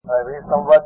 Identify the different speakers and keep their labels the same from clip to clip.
Speaker 1: 20 સંવત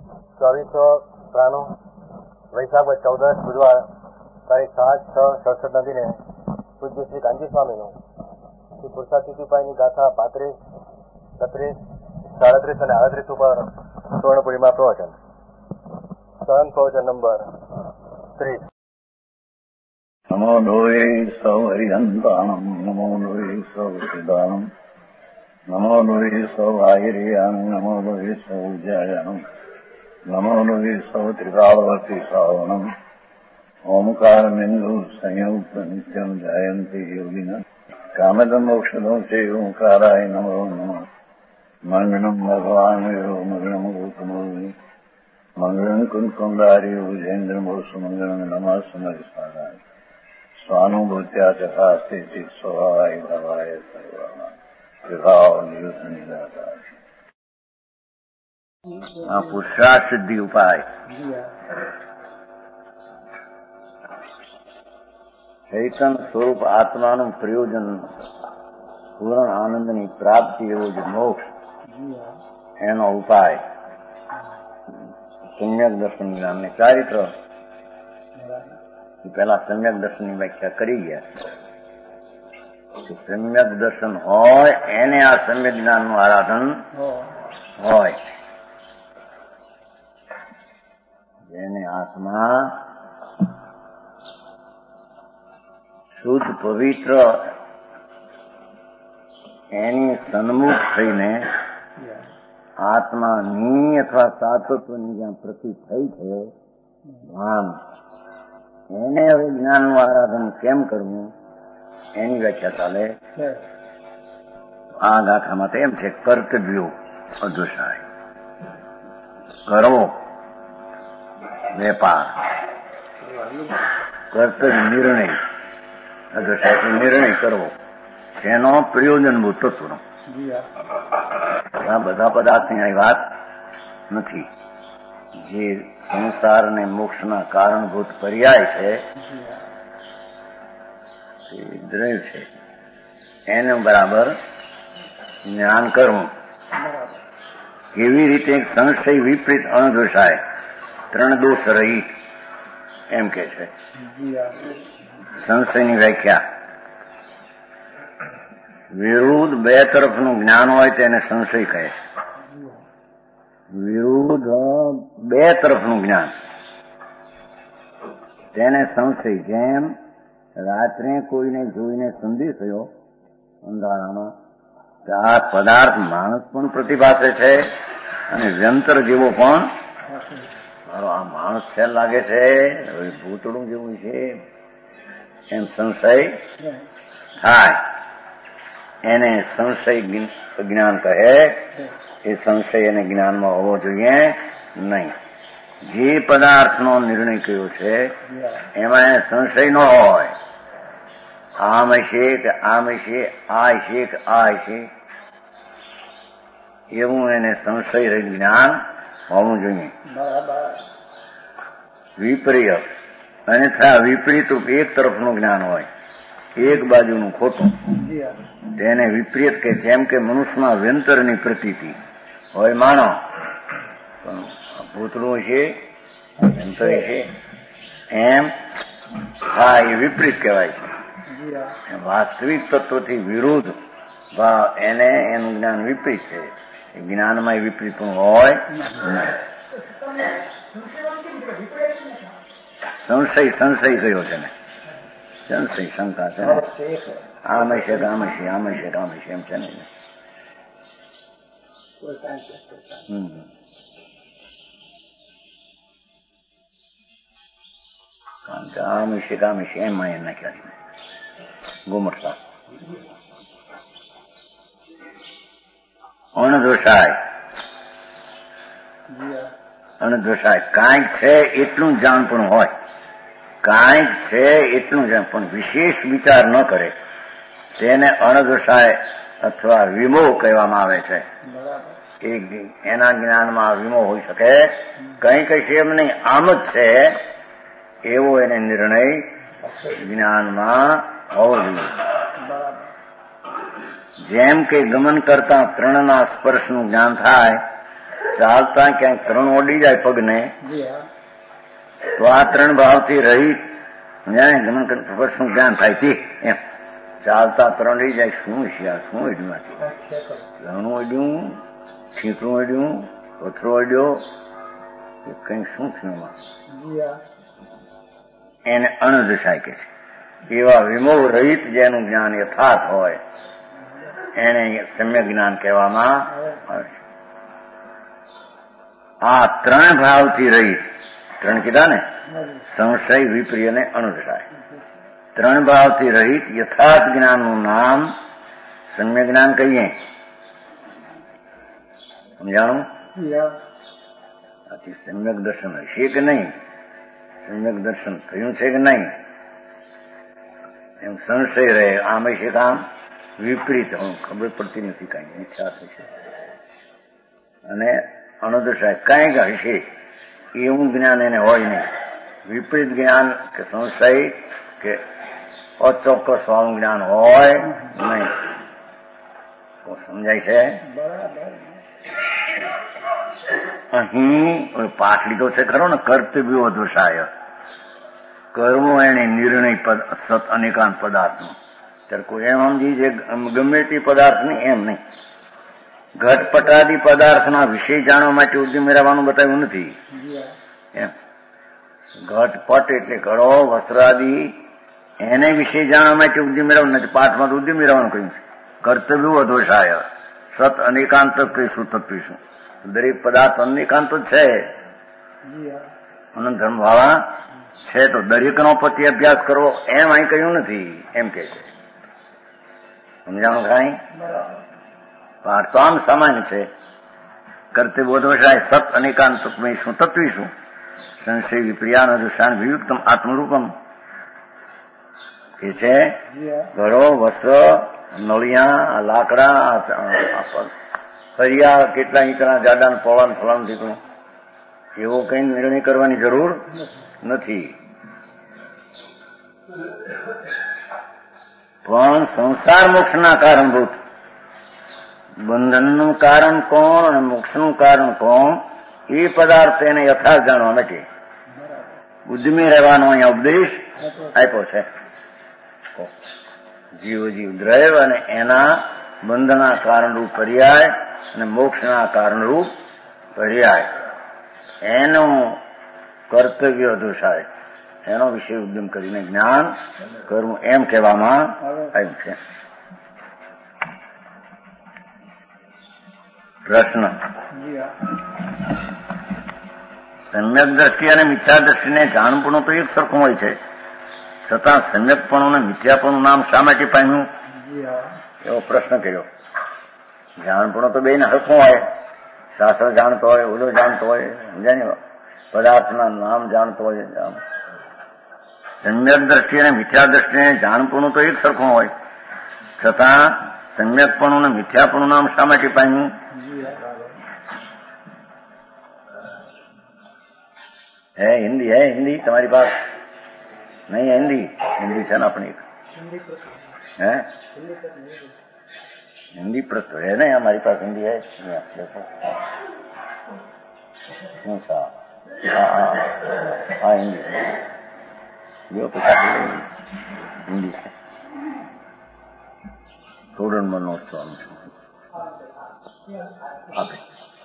Speaker 1: 2493 વૈશાખ 14 બુધવાર તારીખ 7/6/67 દિને પૂજ્ય શ્રી કાંજી સ્વામીનું શ્રી પુરુષાર્થિપાઈની ગાથા 35, 36, 37 અને 38 ઉપર સુવર્ણપુરીમાં પ્રવચન. સહન પ્રવચન નંબર 30.
Speaker 2: નમો લોહે સૌ હરિહંતાણમ, નમો લોહે સૌ સિદ્ધાણમ, નમો લોહે સૌ આયર્યાણમ, નમો લોહે સૌ જયાણમ, નમો લોહે સૌ ત્રિકાળવતી શ્રાવણમ, ઓમકાર બિંદુ સંયુક્ત નિત્યમ જયંતી યોગિના કામદમ મોક્ષદો છે ઓંકારાય નમો નમઃ. મંગળમ ભગવાન મંગળમ ગૌતમોની મંગળમ કુંકુંડારી ભુજેન્દ્રમોષ મંગળમ નમઃ સમયસારાય સ્વાનુભૂત્યા ચકાસ્તે સ્વભાવાય ભવાય સર્વના વિભાવ નિદાતા. આ પુરુષાર્થ સિદ્ધિ ઉપાય ચૈતન સ્વરૂપ આત્માનું પ્રયોજન પૂર્ણ આનંદની પ્રાપ્તિ એવો જ મોક્ષ, એનો ઉપાય સમ્યક દર્શન જ્ઞાનને ચારિત્ર. પહેલા સમ્યક દર્શનની વ્યાખ્યા કરી ગયા. સમ્યક દર્શન હોય એને આ સમ્યક જ્ઞાનનું આરાધન હોય. જેને આત્મા શુદ્ધ પવિત્ર એની સન્મુખ થઈને આત્માની અથવા સાતત્વની જ્યાં પ્રતિ થઈ છે ભાન, એને હવે જ્ઞાનનું આરાધન કેમ કરવું એની વ્યાખ્યા ચાલે. આ ગાથામાં તો એમ છે, કર્તવ્યો અધ્વસાય, કરવો વેપાર, કર્તવ્ય નિર્ણય અધ્વસાય નિર્ણય કરવો તેનો પ્રયોજનભૂત તત્વનો. આ બધા પદાર્થની અહીં વાત નથી. જે સંસાર અને મોક્ષના કારણભૂત પર્યાય છે એ દ્રવ્ય છે, એનું બરાબર જ્ઞાન કરવું. કેવી રીતે સંશય વિપરીત અણદોષાય, 3 દોષ રહિત એમ કે છે. સંશયની વ્યાખ્યા વિરુદ્ધ 2 તરફનું જ્ઞાન હોય તેને સંશય કહે. વિરુદ્ધ 2 તરફનું જ્ઞાન તેને સંશય. જેમ રાત્રે કોઈને જોઈને સંદેહ થયો અંધારામાં કે આ પદાર્થ માણસ પણ પ્રતિભાસે છે અને વ્યંતર જેવો પણ, આ માણસ છે લાગે છે, ભૂતળું જેવું છે, એમ સંશય થાય. એને સંશય જ્ઞાન કહે. એ સંશય અને જ્ઞાનમાં હોવો જોઈએ નહીં. જે પદાર્થનો નિર્ણય કર્યો છે એમાં એને સંશય ન હોય. આમ હશે કે આમ હશે, આ હશે કે આ હશે, એવું એને સંશય રહિત જ્ઞાન હોવું જોઈએ. વિપરીય અન્યથા વિપરીત એક તરફનું જ્ઞાન હોય, એક બાજુનું ખોટું, તેને વિપરીત કે જેમ કે મનુષ્યના વ્યંતરની પ્રતીતિ હોય. માનો ભૂતળું છે, વ્યંતર છે, એમ હા, એ વિપરીત કહેવાય છે. વાસ્તવિક તત્વથી વિરુદ્ધ ભાવ એને એનું જ્ઞાન વિપરીત છે. જ્ઞાનમાં વિપરીત પણ હોય નહીં. સંશય કયો છે ને? સંશય શંકા છે. આમ હશે કે આમ હશે, આમ હશે કે આમ હશે, એમ છે ને. કારણ કે આમ હશે કે આમ હશે એમાં એમ નાખ્યા ગુમરસા. અણદોષાય કાંઈક છે એટલું જાણ પણ હોય, કાંઈક છે એટલું જાણ પણ વિશેષ વિચાર ન કરે, તેને અણદોષાય અથવા વિમોહ કહેવામાં આવે છે. એના જ્ઞાનમાં વિમોહ હોઈ શકે. કંઈક છે એમ નહીં, આમ જ છે એવો એને નિર્ણય જ્ઞાનમાં હોવો જોઈએ. જેમ કે ગમન કરતા ત્રણના સ્પર્શનું જ્ઞાન થાય ચાલતા ક્યાંક ત્રણ ઓડી જાય પગને તો આ ત્રણ ભાવથી રહિત શું જ્ઞાન થાય તે એમ ચાલતા ત્રણ રહી જાય. શું છે આ? શું અડ્યું? ઘણું અડ્યું, છીંકણું અડ્યું, પથરો અડ્યો, કઈ શું થયું? એને અણદશાય કે છે. એવા વિમોહ રહિત જેનું જ્ઞાન યથાર્થ હોય એને સમ્યક જ્ઞાન કહેવામાં આવે છે. આ ત્રણ ભાવથી રહિત, ત્રણ કીધા ને, સંશય, વિપ્રિય અને અણુદશાય, ત્રણ ભાવથી રહિત યથાર્થ જ્ઞાનનું નામ સમ્યક જ્ઞાન કહીએ. સમજાણું? આથી સમ્યક દર્શન હશે કે નહીં, સમ્યક દર્શન થયું છે કે નહીં એમ સંશય રહે. આમ છે કામ વિપરીત ખબર પડતી નથી, કઈ ઈચ્છા થશે અને અણુદશાય કંઈક હશે એવું જ્ઞાન એને હોય નહીં. વિપરીત જ્ઞાન કે સંશય કે અચોક્કસ વાળું જ્ઞાન હોય નહીં. સમજાય છે? અહીં પાઠ લીધો છે ખરો ને, કર્તવ્યો દોષાય, કર્મો એને નિર્ણય સત અનેકાંત પદાર્થનો. ત્યારે કોઈ એમ સમજી છે ગમે તે પદાર્થની, એમ નહીં. ઘટપટાદી પદાર્થના વિષય જાણવા માટે ઉદ્યમ મેળવવાનું બતાવ્યું નથી. એમ ઘટપટ એટલે ઘડો, વસ્ત્રાદી, એને વિષય જાણવા માટે ઉદ્યમ મેળવવાનું નથી. પાઠમાં તો ઉદ્યમ મેળવવાનું કહ્યું છે. કર્તવ્યો અધોષાય સત અનેકાંત કહીશું તત્વીશું. દરેક પદાર્થ અનેકાંત જ છે, અનંત ધર્મ વાળા છે. તો દરેકનો પતિ અભ્યાસ કરવો એમ અહીં કહ્યું નથી, એમ કે છે. સમજાણું? કાંઈ પાઠ તો આમ સામાન્ય છે. કર્તવ્યો દોષાય સત અનેકાંત શું તત્વીશું સંશય વિપ્રિયાન દુષાન વિયુક્તમ આત્મરૂપમ કે છે. ઘરો, વસ્ત્ર, નળિયા, લાકડા, ફરિયા, કેટલા ઇંચના જાડા, પોળા, ફલાણ દીકરું, એવો કઈ નિર્ણય કરવાની જરૂર નથી. પણ સંસાર મોક્ષના કારણભૂત, બંધનનું કારણ કોણ અને મોક્ષનું કારણ કોણ, એ પદાર્થ એને યથાર્થ જાણવા માટે ઉદ્યમી રહેવાનો અહીંયા ઉપદેશ આપ્યો છે. જીવ દ્રૈવ અને એના બંધના કારણરૂપ પર્યાય અને મોક્ષના કારણરૂપ પર્યાય, એનું કર્તવ્ય દોષાય, એનો વિષય ઉદ્યમ કરીને જ્ઞાન કરવું એમ કહેવામાં આવ્યું છે. પ્રશ્ન: સમ્યક દ્રષ્ટિ અને મિથ્યા દ્રષ્ટિને જાણપણું તો એક સરખું હોય છે, છતાં સમ્યકપણું અને મિથ્યાપણું નામ શા માટે પામ્યું? એવો પ્રશ્ન કર્યો. જાણપણું તો બેને સરખું હોય, શાસ્ત્ર જાણતો હોય, ઓલો જાણતો હોય, સમજાય, પદાર્થના નામ જાણતો હોય. સમ્યક દ્રષ્ટિ અને મિથ્યા દ્રષ્ટિને જાણપણું તો એક સરખું હોય, છતાં સમ્યકપણું અને મિથ્યાપણું નામ શા માટે પામ્યું? है हिंदी, है हिंदी तुम्हारी पास? नहीं है हिंदी? हिंदी से ना अपनी है हिंदी प्रश्न है ना, हमारी पास हिंदी है. अच्छा, हाँ हिंदी जो तो हिंदी से स्टूडेंट मनोत्सव आपे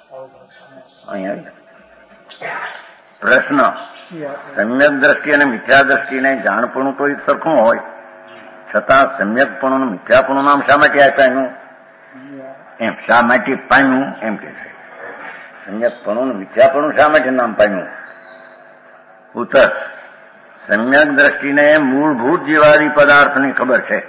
Speaker 2: પ્રશ્ન: સમ્યક દ્રષ્ટિ અને મિથ્યા દ્રષ્ટિને જાણપણું તો એક સરખું હોય, છતાં સમ્યકપણું અને મિથ્યાપણું નામ શા માટે આપ્યું? એમ શા માટે પામ્યું એમ કે છે. સમ્યકપણું અને મિથ્યાપણું શા માટે નામ પામ્યું? ઉત્તર: સમ્યક દ્રષ્ટિને મૂળભૂત જીવાદી પદાર્થની ખબર છે.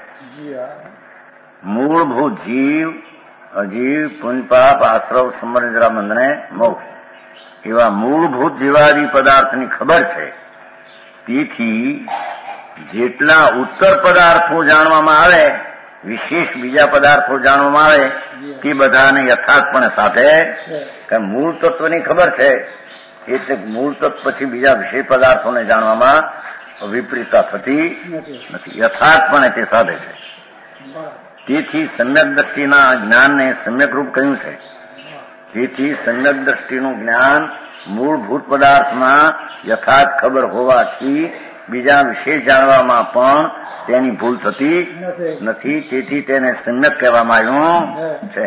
Speaker 2: મૂળભૂત જીવ, અજીવ, પુણ્યપાપ, આશ્રવ, સમરજરા, બંધને, મોક્ષ એવા મૂળભૂત જીવાદી પદાર્થની ખબર છે. તેથી જેટલા ઉત્તર પદાર્થો જાણવામાં આવે, વિશેષ બીજા પદાર્થો જાણવામાં આવે, તે બધાને યથાર્થપણે સાથે મૂળ તત્વની ખબર છે. એટલે મૂળ તત્વ પછી બીજા વિશેષ પદાર્થોને જાણવામાં વિપરીતતા થતી નથી, યથાર્થપણે તે સાધે છે. તેથી સમ્યક દ્રષ્ટિના જ્ઞાનને સમ્યક રૂપ કહ્યું છે. તેથી સમ્યક દ્રષ્ટિનું જ્ઞાન મૂળભૂત પદાર્થમાં યથાર્થ ખબર હોવાથી બીજા વિશે જાણવામાં પણ તેની ભૂલ થતી નથી. તેથી તેને સમ્યક કહેવામાં આવ્યું છે.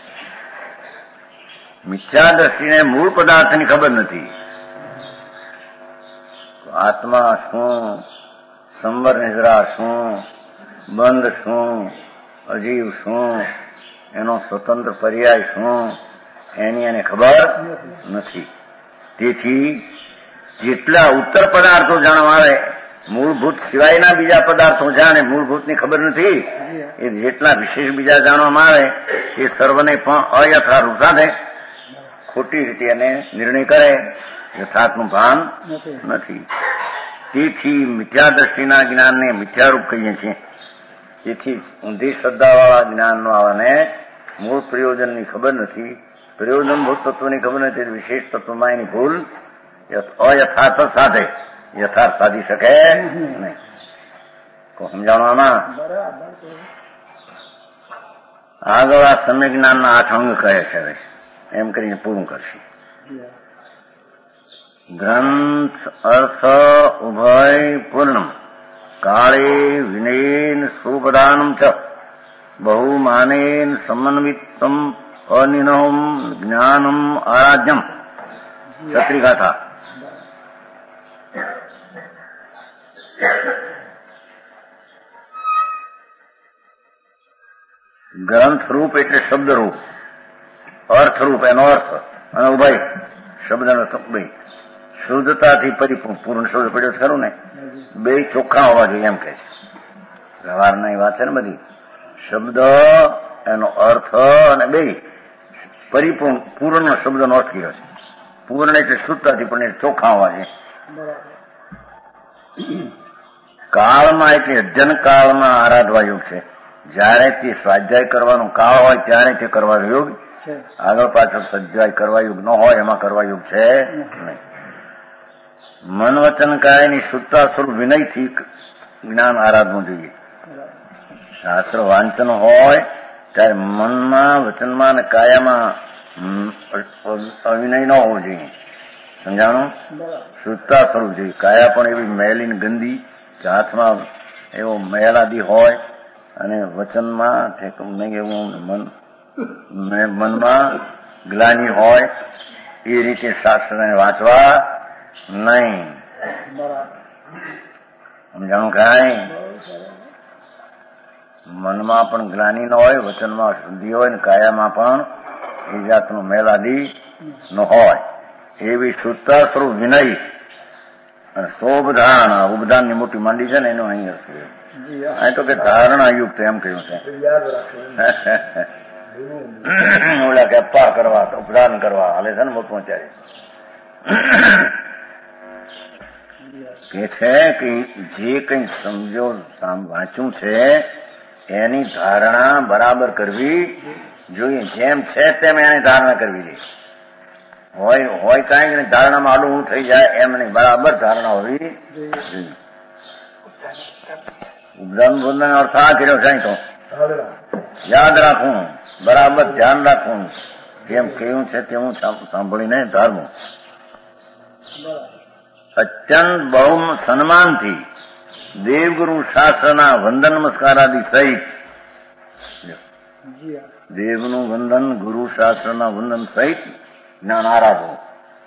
Speaker 2: મિથ્યા દ્રષ્ટિને મૂળ પદાર્થની ખબર નથી. આત્મા શું, સંવર નિદ્રા શું, બંધ શું, અજીવ શું, એનો સ્વતંત્ર પર્યાય શું, એની એને ખબર નથી. તેથી જેટલા ઉત્તર પદાર્થો જાણવા આવે, મૂળભૂત સિવાયના બીજા પદાર્થો જાણે, મૂળભૂતની ખબર નથી. એ જેટલા વિશેષ બીજા જાણવામાં આવે એ સર્વને પણ અયથાર્થ સાથે ખોટી રીતે એને નિર્ણય કરે, યથાર્થનું ભાન નથી. તેથી મિથ્યા દ્રષ્ટિના જ્ઞાનને મિથ્યારૂપ કહીએ છીએ. તેથી ઊંધી શ્રદ્ધાવાળા જ્ઞાનનો આવાને મૂળ પ્રયોજનની ખબર નથી, પ્રયોજનભૂત તત્વની ખબર નથી, વિશેષ તત્વમાં એની ભૂલ અયથાર્થ સાથે યથાર્થ સાધી શકે નહીં. સમજાવવામાં આગળ આ સમ્યક જ્ઞાનના 8 અંગ કહે છે. હવે એમ કરીને પૂરું કરશે. ગ્રંથ અર્થ ઉભય પૂર્ણમ કાળે વિનયેન સુપદાનમ ચ બહુમાનેન સમન્વિતમ અનિનમ જ્ઞાનમ આરાધ્યમ. છત્રીગાથા. ગ્રંથરૂપ એટલે શબ્દરૂપ, અર્થરૂપ એનો અર્થ, અને ઉભય શબ્દનો બે શુદ્ધતાથી પરિપૂર્ણ શબ્દ પડ્યો છે ખરું ને, બે ચોખ્ખા હોવા જોઈએ એમ કે છે. વ્યવહારના એ વાત છે ને બધી. શબ્દ એનો અર્થ અને બે પરિપૂર્ણ પૂર્ણ શબ્દનો અર્થ કર્યો છે. પૂર્ણ એટલે શુદ્ધતાથી પણ એ ચોખ્ખા હોવા જોઈએ. કાળમાં એટલે અધ્યયન કાળમાં આરાધવા યોગ છે. જયારે તે સ્વાધ્યાય કરવાનું કાળ હોય ત્યારે તે કરવા યોગ, આગળ પાછળ સ્વાધ્યાય કરવા યોગ ન હોય એમાં કરવા યોગ છે નહીં. મન વચન કાયની શુદ્ધતા સ્વરૂપ વિનયથી જ્ઞાન આરાધવું જોઈએ. શાસ્ત્ર વાંચન હોય ત્યારે મનમાં, વચનમાં અને કાયામાં અવિનય ન હોવું જોઈએ. સમજાણું? શુદ્ધતા સ્વરૂપ જોઈએ. કાયા પણ એવી મેલી ગંદી કે હાથમાં એવો મેલાદી હોય, અને વચનમાં એવું મનમાં ગ્લાની હોય, એ રીતે શાસ્ત્રને વાંચવા નહીં. સમજાણું? કાંઈ મનમાં પણ ગ્લાની ન હોય, વચનમાં શુદ્ધિ હોય, ને કાયામાં પણ એ જાતનું મેલાદી ન હોય, એવી શુદ્ધતા સ્વરૂપ વિનય અને શોભધારણા. ઉપધાનની મોટી માંડી છે ને એનું અહીં અર્થ અહીં તો કે ધારણા યુક્ત એમ કહ્યું છે. ઓલા કે અપ્પા કરવા, ઉપધાન કરવા હાલે છે ને મોટું અત્યારે કે છે કે જે કઈ સમજો વાંચ્યું છે એની ધારણા બરાબર કરવી જોઈએ. જેમ છે તેમ એની ધારણા કરવી જોઈએ. હોય કાંઈ નહીં, ધારણામાં આડું થઈ જાય એમ નહીં, બરાબર ધારણા હોવી જોઈએ. ઉપધાન બોલવાનો અર્થ આ કર્યો છે તો યાદ રાખવું, બરાબર ધ્યાન રાખવું, જેમ કેવું છે તેવું સાંભળીને ધારવું. અત્યંત બહુ સન્માનથી દેવગુરુ શાસ્ત્રના વંદન નમસ્કાર આદિ સહિત, દેવનું વંદન, ગુરુ શાસ્ત્રના વંદન સહિત જ્ઞાન આરાધવું.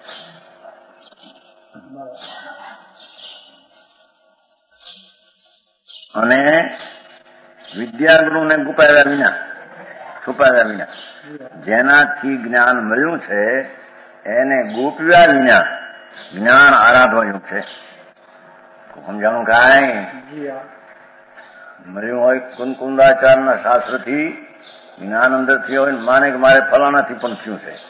Speaker 2: અને વિદ્યાગુરુને છુપાવ્યા વિના જેનાથી જ્ઞાન મળ્યું છે એને ગોપવ્યા વિના જ્ઞાન આરાધવા યોગ છે. સમજાણું? કાંઈ મળ્યું હોય કુંકુંદાચારના શાસ્ત્રથી જ્ઞાન અંદરથી હોય, માને કે મારે ફલાણાથી પણ થયું છે,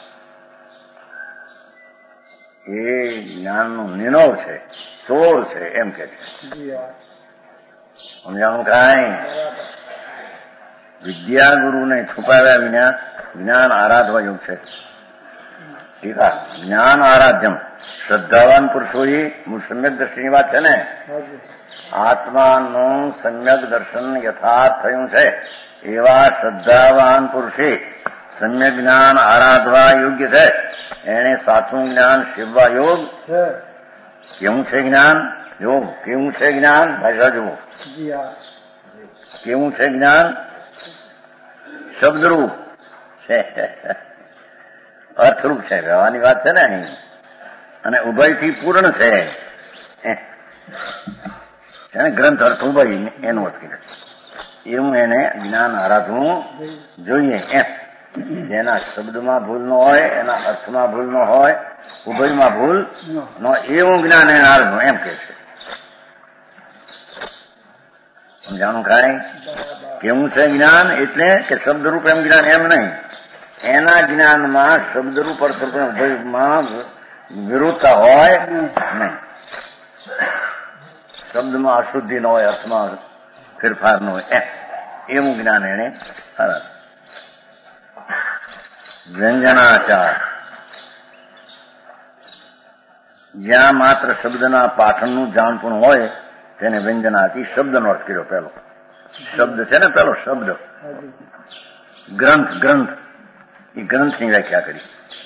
Speaker 2: એ જ્ઞાનનું નિનવ છે, ચોર છે એમ કે છે. સમજાણું? કાંઈ વિદ્યાગુરુને છુપાવ્યા વિના જ્ઞાન આરાધવા યોગ છે. ટીકા જ્ઞાન આરાધ્યમ. શ્રદ્ધાવાન પુરુષોએ સમ્યક દ્રષ્ટિની વાત છે ને, આત્માનું સમ્યક દર્શન યથાર્થ થયું છે એવા શ્રદ્ધાવાન પુરુષે સમ્યક જ્ઞાન આરાધવા યોગ્ય છે, એને સાચું જ્ઞાન સેવવા યોગ કેવું છે જ્ઞાન? યોગ કેવું છે જ્ઞાન? ભાષા જુઓ. કેવું છે જ્ઞાન? શબ્દરૂપ છે, અર્થરૂપ છે, કહેવાની વાત છે ને અહીં. અને ઉભયથી પૂર્ણ છે, ગ્રંથ અર્થ ઉભય એનું અર્થ કીધું. એવું એને જ્ઞાન આરાધવું જોઈએ. જેના શબ્દમાં ભૂલ ન હોય, એના અર્થમાં ભૂલ ન હોય, ઉભયમાં ભૂલ ન, એવું જ્ઞાન એને આરાધવું એમ કે છે. સમજાણું ખાય? કેવું છે જ્ઞાન? એટલે કે શબ્દરૂપ એમ જ્ઞાન એમ નહીં. એના જ્ઞાનમાં શબ્દરૂપ અર્થરૂપ ઉભયમાં વિરોધતા હોય નહીં. શબ્દમાં અશુદ્ધિ ન હોય, અર્થમાં ફેરફાર ન હોય, એવું જ્ઞાન એને આરાધવું. વ્યંજનાચાર, જ્યાં માત્ર શબ્દના પાઠનનું જાણપણ હોય તેને વ્યંજનાથી શબ્દનો અર્થ કર્યો. પેલો શબ્દ છે ને, પેલો શબ્દ ગ્રંથ, ગ્રંથ એ ગ્રંથની વ્યાખ્યા કરી.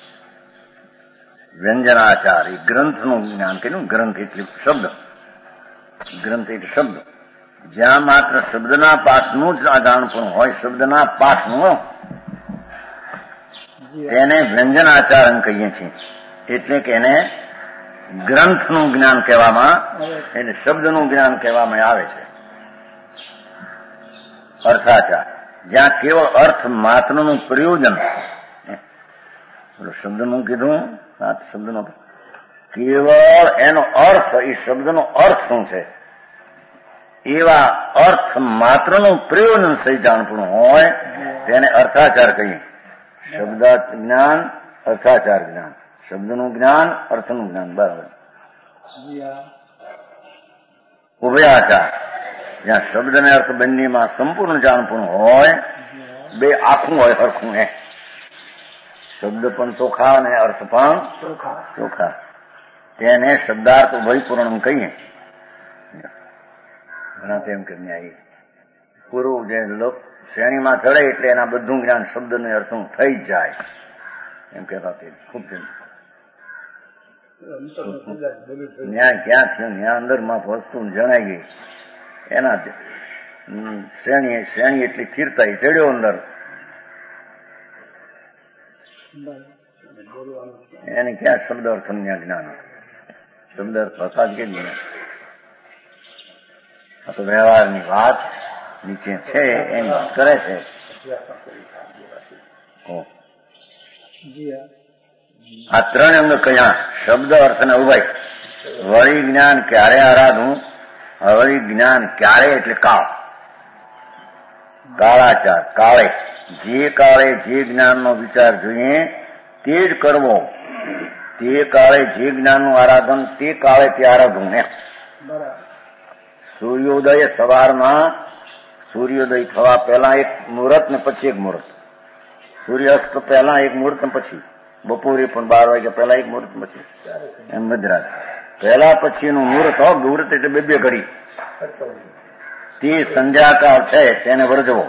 Speaker 2: વ્યંજનાચાર એ ગ્રંથનું જ્ઞાન કર્યું. ગ્રંથ એટલે શબ્દ, ગ્રંથ એટલે શબ્દ. જ્યાં માત્ર શબ્દના પાઠનું જ જાણપણ હોય, શબ્દના પાઠનું, તેને વ્યંજનાચાર કહીએ છીએ. એટલે કે એને ગ્રંથનું જ્ઞાન કહેવામાં, એને શબ્દનું જ્ઞાન કહેવામાં આવે છે. અર્થાચાર, જ્યાં કેવળ અર્થ માત્રનું પ્રયોજન, શબ્દનું કીધું, શબ્દનો કેવળ એનો અર્થ, એ શબ્દનો અર્થ શું છે, એવા અર્થ માત્રનું પ્રયોજન સહી જાણપણું હોય તેને અર્થાચાર કહીએ. શબ્દ જ્ઞાન, અર્થાચાર જ્ઞાન. શબ્દનું જ્ઞાન, અર્થનું જ્ઞાન. બરાબર. ઉભયાચાર, જ્યાં શબ્દ ને અર્થ બંનેમાં સંપૂર્ણ જાણપણું હોય, બે આખું હોય, હરખું. શબ્દ પણ ચોખા અને અર્થ પણ ચોખા, તેને શબ્દાર્થ ઉભયપૂર્ણ કહીએ. ઘણા તેમ કે ન્યાયી પૂરું જે શ્રેણીમાં ચડે એટલે એના બધું જ્ઞાન શબ્દને અર્થનું થઈ જ જાય એમ કહેતા. ખૂબ ન્યાય ક્યાં થયું? ન્યા અંદરમાં વસ્તુ જણાઈ ગઈ. એના શ્રેણી એટલી સ્થિરતા ચડ્યો અંદર, એને ક્યાં શબ્દ અર્થ જ્ઞાન? શબ્દ અર્થ હતા જ કે જ્ઞાન? આ તો વ્યવહારની વાત નીચે છે એની વાત કરે છે. આ ત્રણ અંગ કયા? શબ્દ, અર્થ અને ઉભય. વળી જ્ઞાન ક્યારે આરાધવું? વળી જ્ઞાન ક્યારે એટલે કાળ, કાળાચાર. કાળે, જે કાળે જે જ્ઞાનનો વિચાર જોઈએ તે જ કરવો, તે કાળે જે જ્ઞાનનું આરાધન તે કાળે તે આરાધવું. સૂર્યોદય, સવારમાં સૂર્યોદય થવા પહેલા એક મુહૂર્ત ને પછી એક મુહૂર્ત, સૂર્યાસ્ત પહેલા એક મુહૂર્ત ને પછી બપોરે પણ 12 વાગ્યા પહેલા એક મુહૂર્ત પછી એમ મધરાત પહેલા પછીનું મુહૂર્ત. મુહૂર્ત એટલે બે ઘડી. તે સંધ્યાકાળ છે તેને વર્જવો,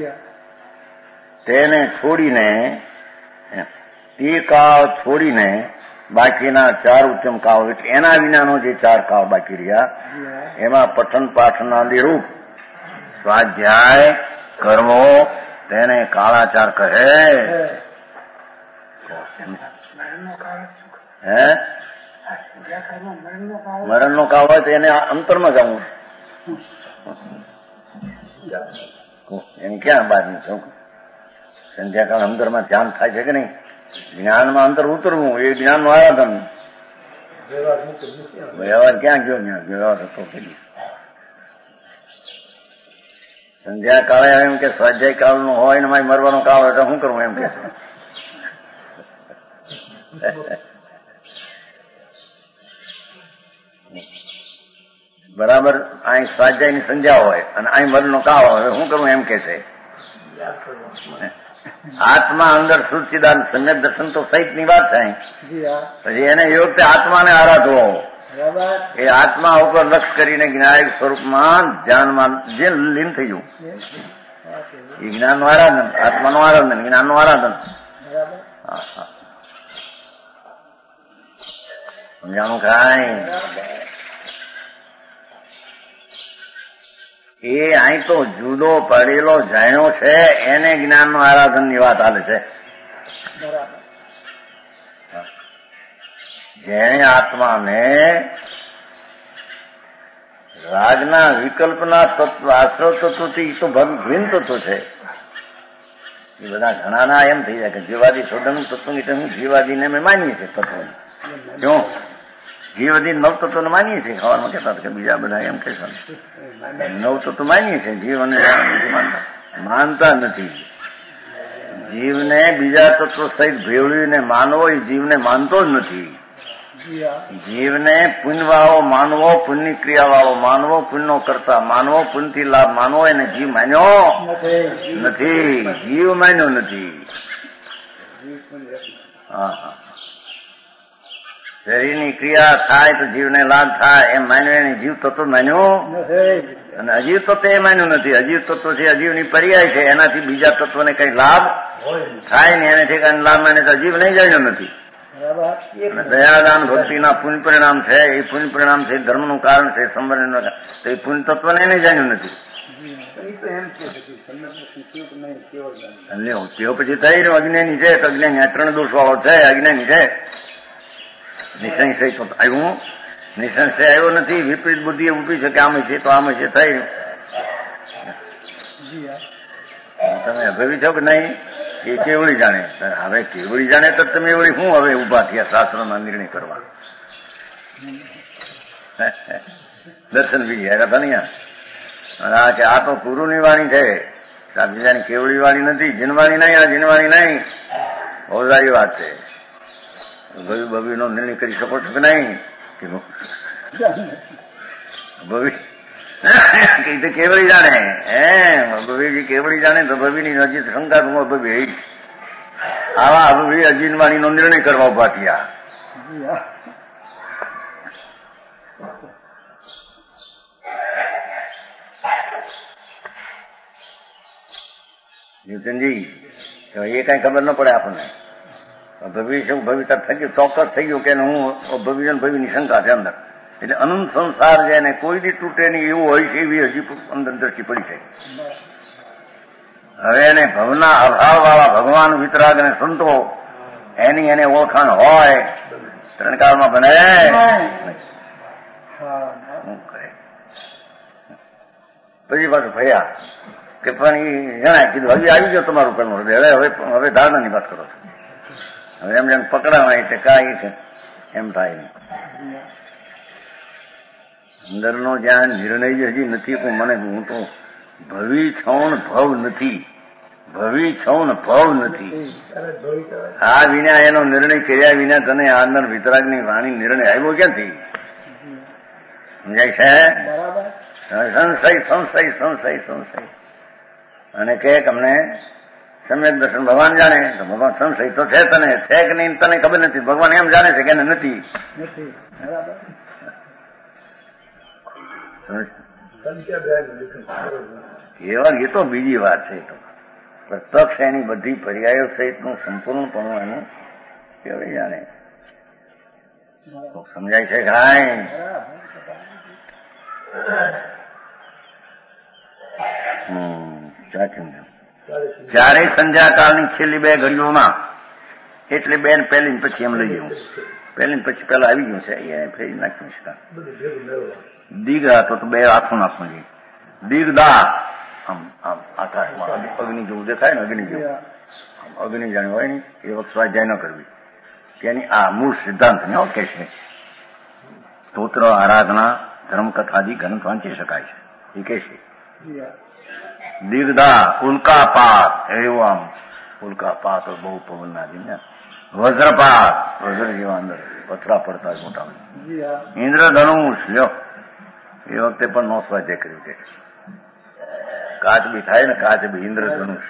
Speaker 2: તેને છોડીને, તે કાળ છોડીને બાકીના 4 ઉત્તમ કાળ, એટલે એના વિનાનો જે 4 કાળ બાકી રહ્યા એમાં પઠન પાઠના નિરૂપ સ્વાધ્યાય કરવો તેને કાળાચાર કહે. મરણ નો કાળ હોય તો એને અંતરમાં જવું, એને ક્યાં બહાર નીકળવું? સંધ્યાકાળ અંતરમાં ધ્યાન થાય છે કે નહીં? જ્ઞાનમાં અંતર ઉતરવું એ જ્ઞાનનું આરાધન. વ્યવહાર ક્યાં ગયો? વ્યવહાર હતો પેલી સંધ્યાકાળે એમ કે સ્વાધ્યાય કાળ નું હોય ને મારી મરવાનો કાળ હોય તો શું કરવું એમ કે છે. બરાબર. અહીં સ્વાધ્યાય ની સંધ્યા હોય અને અહીં મરનો કાળ હોય, શું કરવું એમ કે છે. આત્મા અંદર સૂચિદાન સમ્યક દર્શન તો સહિત ની વાત છે. પછી એને એ વખતે આત્માને આરાધવો, એ આત્મા ઉપર લક્ષ કરીને જ્ઞાયક સ્વરૂપમાં ધ્યાનમાં જે લીન થઈ ગયું એ જ્ઞાનનું આરાધન, આત્માનું આરાધન, જ્ઞાનનું આરાધન. હા હા, સમજાણું કાંઈ? એ અહીં તો જુદો પડેલો જાણ્યો છે એને જ્ઞાનનું આરાધન ની વાત હાલે છે. જેણે આત્માને રાગના વિકલ્પના તત્વ આશ્રવ તત્વથી તો ભિન્ન તત્વ છે. એ બધા ઘણાના એમ થઈ જાય કે જીવાદી શોધન તત્વની જીવાદીને અમે માનીએ છીએ તત્વ. શું જીવાદી નવ તત્વને માનીએ છીએ? ખવામાં કહેતા કે બીજા બધા એમ કહેશો નવ તત્વ માનીએ છીએ, જીવને માનતા નથી. જીવને બીજા તત્વો સહિત ભેળવીને માનવો એ જીવને માનતો જ નથી. જીવને પુણ્યવાળો માનવો, પુણ્યની ક્રિયાવાળો માનવો, પુણ્યનો કરતા માનવો, પુણ્યથી લાભ માનવો એને જીવ માન્યો નથી. જીવ માન્યો નથી. હા હા, શરીરની ક્રિયા થાય તો જીવને લાભ થાય એમ માન્યો એને જીવ તત્વ માન્યો અને અજીવ તત્વ એ માન્યું નથી. અજીવ તત્વ છે અજીવની પર્યાય છે, એનાથી બીજા તત્વને કઈ લાભ થાય ને એને ઠેકાને લાભ માને તો અજીવ નહીં જાણ્યો નથી. દયાદાન ભક્તિના પુણ્ય પરિણામ છે, એ પુણ્ય પરિણામ છે, ધર્મનું કારણ છે, સંવરણ તો એ પુણ્ય તત્વને એને જાણ્યું નથી. તેઓ પછી થઈ રહ્યું અજ્ઞાની છે તો અજ્ઞાની, ત્રણ દોષ વાળો છે, અજ્ઞાની છે. નિસંશય તો આવ્યું, નિસંશય આવ્યો નથી. વિપરીત બુદ્ધિ ઉભી છે કે આમે છે તો આમે છે થઈ રહ્યું. તમે અભવી છો કે નહીં? એ કેવડી જાણે. હવે કેવડી જાણે તો તમે એવડી શું હવે ઉભા થયા શાસ્ત્રોના નિર્ણય કરવા? દર્શન બી ગયા હતા નહીં કે આ તો ગુરુની વાણી છે, બીજાની કેવડી વાણી નથી. જીનવાણી નહીં, આ જીનવાણી નહીં. બહુ સારી વાત છે. ભવી ભવી નો નિર્ણય કરી શકો છો કે નહીં? ભવી કેવડી જાણે ભવીજી કેવડી જાણે તો ભવીની નજીક શંકા ભવી આવા ભવી અજીનવાણી નો નિર્ણય કરવા ઉભા થયા. નીતિનજી એ કઈ ખબર ન પડે આપણને. ભવિ શું ભવિતા થઈ ગયું, ચોક્કસ થઈ ગયું કે હું ભવિષ્ય ભવિની શંકા છે અંદર. એટલે અનંત સંસાર છે એને કોઈ દી તૂટે નહીં એવું હોય છે એવી હજી અંદર દ્રષ્ટિ પડી છે. હવે એને ભવના અભાવ વાળા ભગવાન વિતરાગ અને સંતો એની એને ઓળખાણ હોય ત્રણકાળમાં બને. પછી પાછું ફર્યા કે પણ એ જણાય કીધું હજી આવી ગયો તમારું કર્મ હૃદય, હવે ધારણાની વાત કરો છો. હવે એમ જેમ પકડાવાય એટલે કાંઈ છે એમ થાય નહીં. અંદરનો જ્યાં નિર્ણય હજી નથી. હું તો ભવી છૌણ ભવ નથી, ભવી છૌણ ભવ નથી. આ વિના એનો નિર્ણય કર્યા વિના તને અંદર વિતરાગની વાણી નિર્ણય આવ્યો ક્યાંથી? સમજાય છે? સંશય સંશય સંશય સંશય અને કે અમને સમ્યક દર્શન ભગવાન જાણે તો ભગવાન સંશય તો છે તને છે કે નહીં તને ખબર નથી. ભગવાન એમ જાણે છે કે એને નથી. એવા એ તો બીજી વાત છે. તો પ્રત્યક્ષ એની બધી પર્યાયો સહિતનું સંપૂર્ણપણું એનું કેવી જાણે સમજાય છે કાંઈ? ચારે સંધ્યાકાળની છેલ્લી બે ઘડીઓમાં એટલે બેન પહેલી પછી એમ લઈ ગયું. પહેલી પછી પેલા આવી ગયું છે એ ફેરી નાખ્યું છે. દીગ હતો તો બે હાથો નાખવું જોઈએ. દીગદા આમ આમ આકાશમાં અગ્નિ જેવું દેખાય ને, અગ્નિ જેવું અગ્નિ જાણ્યું હોય ને એ વખત સ્વાધ્યાય ન કરવી. તેની આ મૂળ સિદ્ધાંત ને કે છે સ્તોત્ર આરાધના ધર્મકથાદી ગ્રંથ વાંચી શકાય છે. એ કે છે દીગદા ઉલ્કાપાત એવું આમ ઉલ્કાપાત બહુ પવન ના ને વજ્રપાત વજ્ર જેવા અંદર પથરા પડતા મોટા ઇન્દ્રધનુષ લ્યો એ વખતે પણ નો સ્વાધ્યાય કર્યું કે કાચ બી થાય ને કાચ બી ઇન્દ્રધનુષ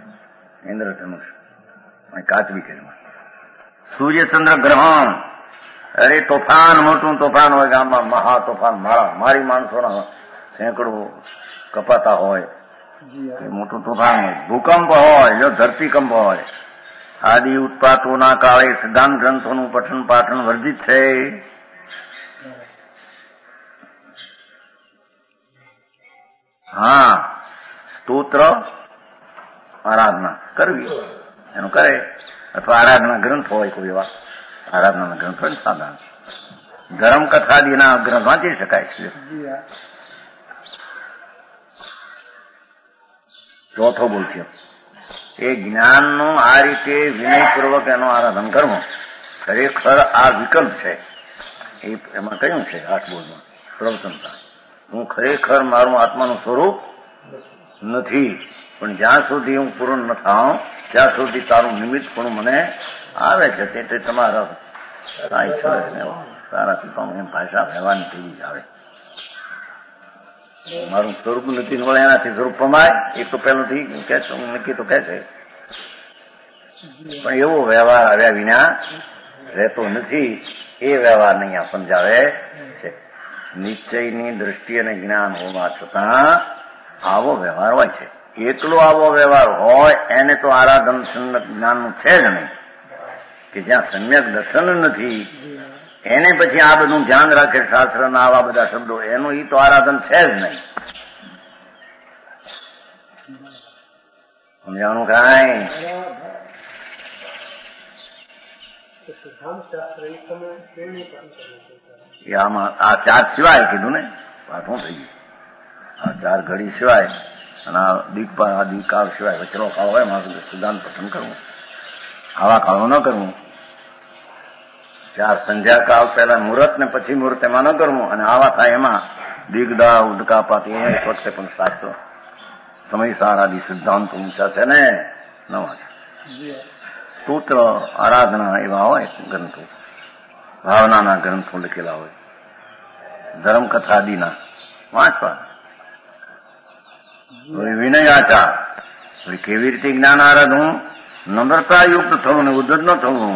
Speaker 2: કાચ બી કર્યું. સૂર્યચંદ્ર ગ્રહણ અરે તોફાન મોટું તોફાન હોય ગામમાં મહા તોફાન મારી માણસોના સેંકડો કપાતા હોય મોટું તોફાન હોય, ભૂકંપ હોય, જો ધરતીકંપ હોય, આદિ ઉત્પાતોના કાળે સિદ્ધાંત ગ્રંથોનું પઠન પાઠન વર્જિત છે. હા, સ્તોત્ર આરાધના કરવી એનું કરે, અથવા આરાધના ગ્રંથ હોય કોઈ એવા આરાધનાના ગ્રંથ હોય સાધારણ ધર્મ કથાદીના ગ્રંથ વાંચી શકાય છે. ચોથો બોલજો એ જ્ઞાનનું આ રીતે વિનયપૂર્વક એનું આરાધન કરવું ખરેખર આ વિકલ્પ છે. એમાં કહ્યું છે 8 બોલમાં પ્રવચનતા, હું ખરેખર મારું આત્માનું સ્વરૂપ નથી, પણ જ્યાં સુધી હું પૂર્ણ ન થાઉં ત્યાં સુધી તારું નિમિત્ત પણ મને આવે છે. તે તમારા સારા પીપામાં એમ ભાષા વ્યવહારની તેવી જ આવે. મારું સ્વરૂપ નથી મળે એનાથી સ્વરૂપ પમાય એ તો પહેલુંથી નક્કી તો કહે છે, પણ એવો વ્યવહાર આવ્યા વિના રહેતો નથી. એ વ્યવહાર અહીંયા સમજાવે છે. નિશ્ચયની દ્રષ્ટિ અને જ્ઞાન હોવા છતાં આવો વ્યવહાર હોય છે. એટલો આવો વ્યવહાર હોય એને તો આરાધન જ્ઞાનનું છે જ નહીં, કે જ્યાં સમ્યક દર્શન નથી એને પછી આ બધું ધ્યાન રાખે શાસ્ત્રના આવા બધા શબ્દો, એનું ઈ તો આરાધન છે જ નહીં. સમજાવવાનું કાંઈ આમાં આ 4 સિવાય કીધું ને પાછું થઈ ગયું. આ 4 ઘડી સિવાય અને આ દીકાળ સિવાય વચરો કાળ હોય મારું સિદ્ધાંત પસંદ કરવું, આવા કાળો ન કરવું. 4 સંધ્યાકાળ પહેલા મુહૂર્ત ને પછી મુહૂર્ત એમાં ન કરવું, અને આવા થાય એમાં દીગદા ઉદકાપાત એ વખતે પણ શાસ્ત્ર સમય સારાદી સિદ્ધાંતો ઊંચા છે ને નવા છે. સ્તોત્ર આરાધના એવા હોય ગ્રંથો, ભાવનાના ગ્રંથો લખેલા હોય, ધર્મકથાદીના વાંચવા. વિનય આચાર કેવી રીતે જ્ઞાન આરાધવું, નમ્રતાયુક્ત થવું ને ઉદ્ધત ન થવું.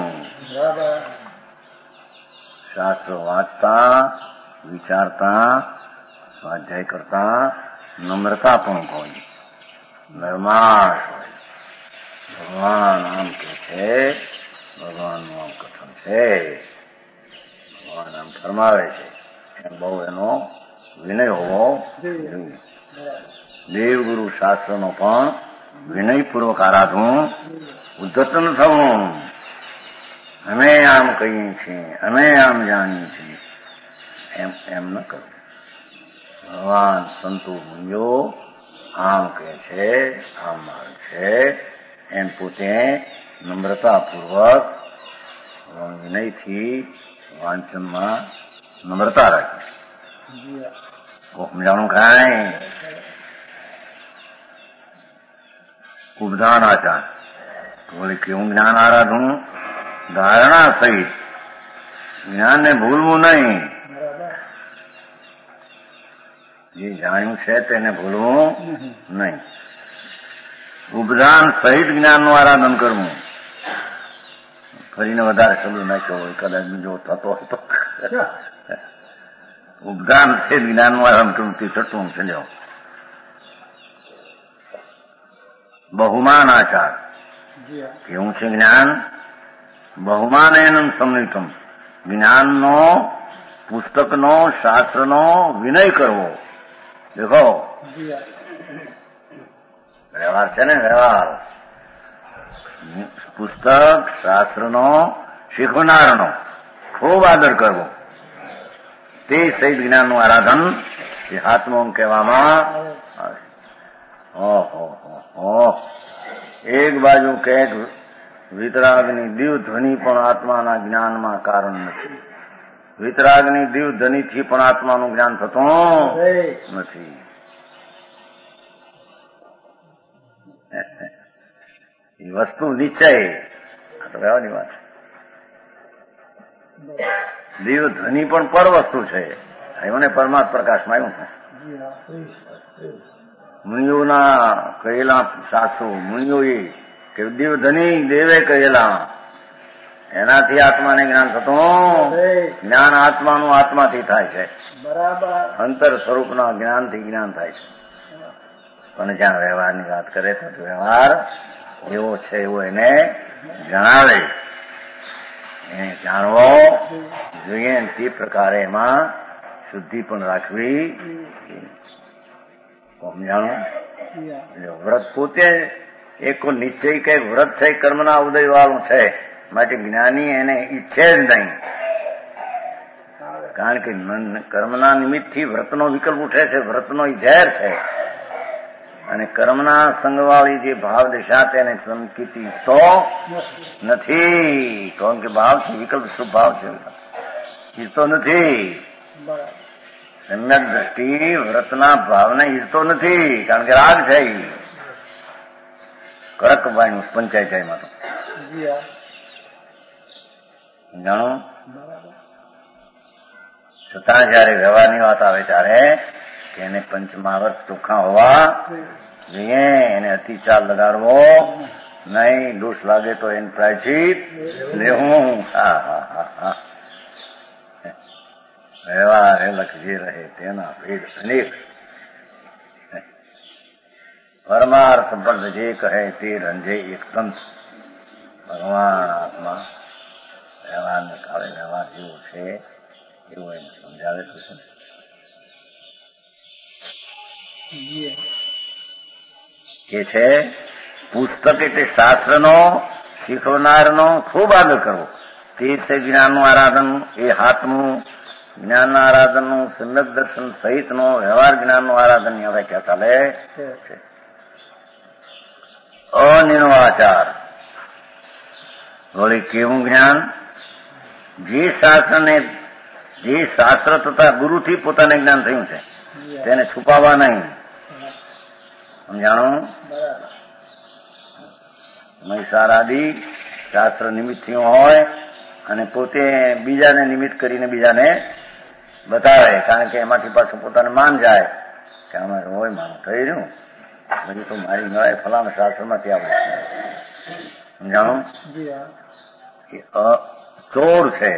Speaker 2: શાસ્ત્ર વાંચતા વિચારતા સ્વાધ્યાય કરતા નમ્રતા પણ હોય, નરમાશ હોય. ભગવાન આમ કે છે, ભગવાનનું આમ કથન છે, ભગવાન આમ ફરમાવે છે, એમ બહુ એનો વિનય હોવો જોઈએ. દેવગુરુ શાસ્ત્રનો પણ વિનયપૂર્વક આરાધવું, ઉદ્ધત ન થવું. અમે આમ કહીએ છીએ, અમે આમ જાણીએ છીએ એમ ન કરવું. ભગવાન સંતો મુનિઓ આમ કહે છે, આમ માર્ગ છે, એમ પોતે નમ્રતાપૂર્વક વિનયથી વાંચનમાં નમ્રતા રાખી. સમજાણું કાંઈ ઉપધાન આચાર બોલે કેવું જ્ઞાન આરાધવું, ધારણા સહિત જ્ઞાનને ભૂલવું નહીં. જે જાણ્યું છે તેને ભૂલવું નહીં. ઉપધાન સહિત જ્ઞાનનું આરાધન કરવું. ફરીને વધારે શબ્દ નાખ્યો હોય કદાચ બીજો થતો હતો. ઉપધાન સહિત જ્ઞાનનું આરાધન કરવું તે છઠ્ઠું સમજાવો. બહુમાન આચાર કેવું છે જ્ઞાન, બહુમાન એનમ સમન્વિતમ, જ્ઞાનનો પુસ્તકનો શાસ્ત્રનો વિનય કરવો. દેખો વ્યવહાર છે ને, વ્યવહાર પુસ્તક શાસ્ત્રનો શીખવનારનો ખૂબ આદર કરવો. તે સહિત જ્ઞાનનું આરાધન એ હાથમાં કહેવામાં આવે. એક બાજુ કે વિતરાગની દિવ ધ્વનિ પણ આત્માના જ્ઞાનમાં કારણ નથી. વિતરાગની દિવ ધ્વનિથી પણ આત્માનું જ્ઞાન થતું નથી. એ વસ્તુ નિશ્ચય આ તો રહેવાની વાત. દિવ ધ્વનિ પણ પર વસ્તુ છે, એમને પરમાત્મ પ્રકાશમાં આવ્યું છે. મુનિઓના કહેલા શાસ્ત્રો, મુનિઓએ કે દેવધની દેવે કહેલા એનાથી આત્માને જ્ઞાન થતું. જ્ઞાન આત્માનું આત્માથી થાય છે, બરાબર. અંતર સ્વરૂપના જ્ઞાનથી જ્ઞાન થાય છે. પણ જ્યાં વ્યવહારની વાત કરે તો વ્યવહાર એવો છે એવો એને જણાવે, એને જાણવો જોઈએ. તે પ્રકારે એમાં શુદ્ધિ પણ રાખવી. સમજાણો? વ્રત પોતે એક નિશ્ચય કે વ્રત છે કર્મના ઉદય વાળું છે, માટે જ્ઞાની એને ઈચ્છે જ નહીં. કારણ કે કર્મના નિમિત્તથી વ્રતનો વિકલ્પ ઉઠે છે, વ્રતનો ઝેર છે. અને કર્મના સંગવાળી જે ભાવ દિશા તેને સંકિતી તો નથી. કારણ કે ભાવ છે વિકલ્પ, શુભ ભાવ છે, ઈચ્છતો નથી. સમ્યક દ્રષ્ટિ વ્રતના ભાવને ઈચ્છતો નથી, કારણ કે રાગ છે. કડક બાયનું પંચાયતમાં તો જાણો. છતાં જયારે વ્યવહારની વાત આવે ત્યારે કે એને પંચમહાવર્ત ચોખ્ખા હોવા જોઈએ, એને અતિચાર લગાડવો નહીં. દોષ લાગે તો એને પ્રાયશ્ચિત લેવું. વ્યવહાર લખ જે રહે તેના ભેદ અનેક. પરમાર્થ બળ જે કહે તે રંજે એક તંત્ર. ભગવાન આત્મા વ્યવહારને કાળે વ્યવહાર જેવો છે એવું એને સમજાવે છે. કે છે પુસ્તક એટલે શાસ્ત્રનો શીખવનારનો ખૂબ આદર કરવો. તે છે જ્ઞાનનું આરાધન. એ હાથનું જ્ઞાનના આરાધનનું સમ્યક દર્શન સહિતનો વ્યવહાર જ્ઞાનનું આરાધનની વ્યાખ્યા ચાલે છે. અનિર્વાચાર વળી કેવું જ્ઞાન? જે શાસ્ત્ર તથા ગુરુથી પોતાને જ્ઞાન થયું છે તેને છુપાવવા નહીં. સમજાણું? મૈસારાદિ શાસ્ત્ર નિમિત્ત થયું હોય અને પોતે બીજાને નિમિત્ત કરીને બીજાને બતાવે, કારણ કે એમાંથી પાછું પોતાને માન જાય કે અમારે હોય માનું થઈ રહ્યું, બધું તો મારી નવાય ફલાણા શાસ્ત્રમાંથી આવે. સમજાણું? કે ચોર છે.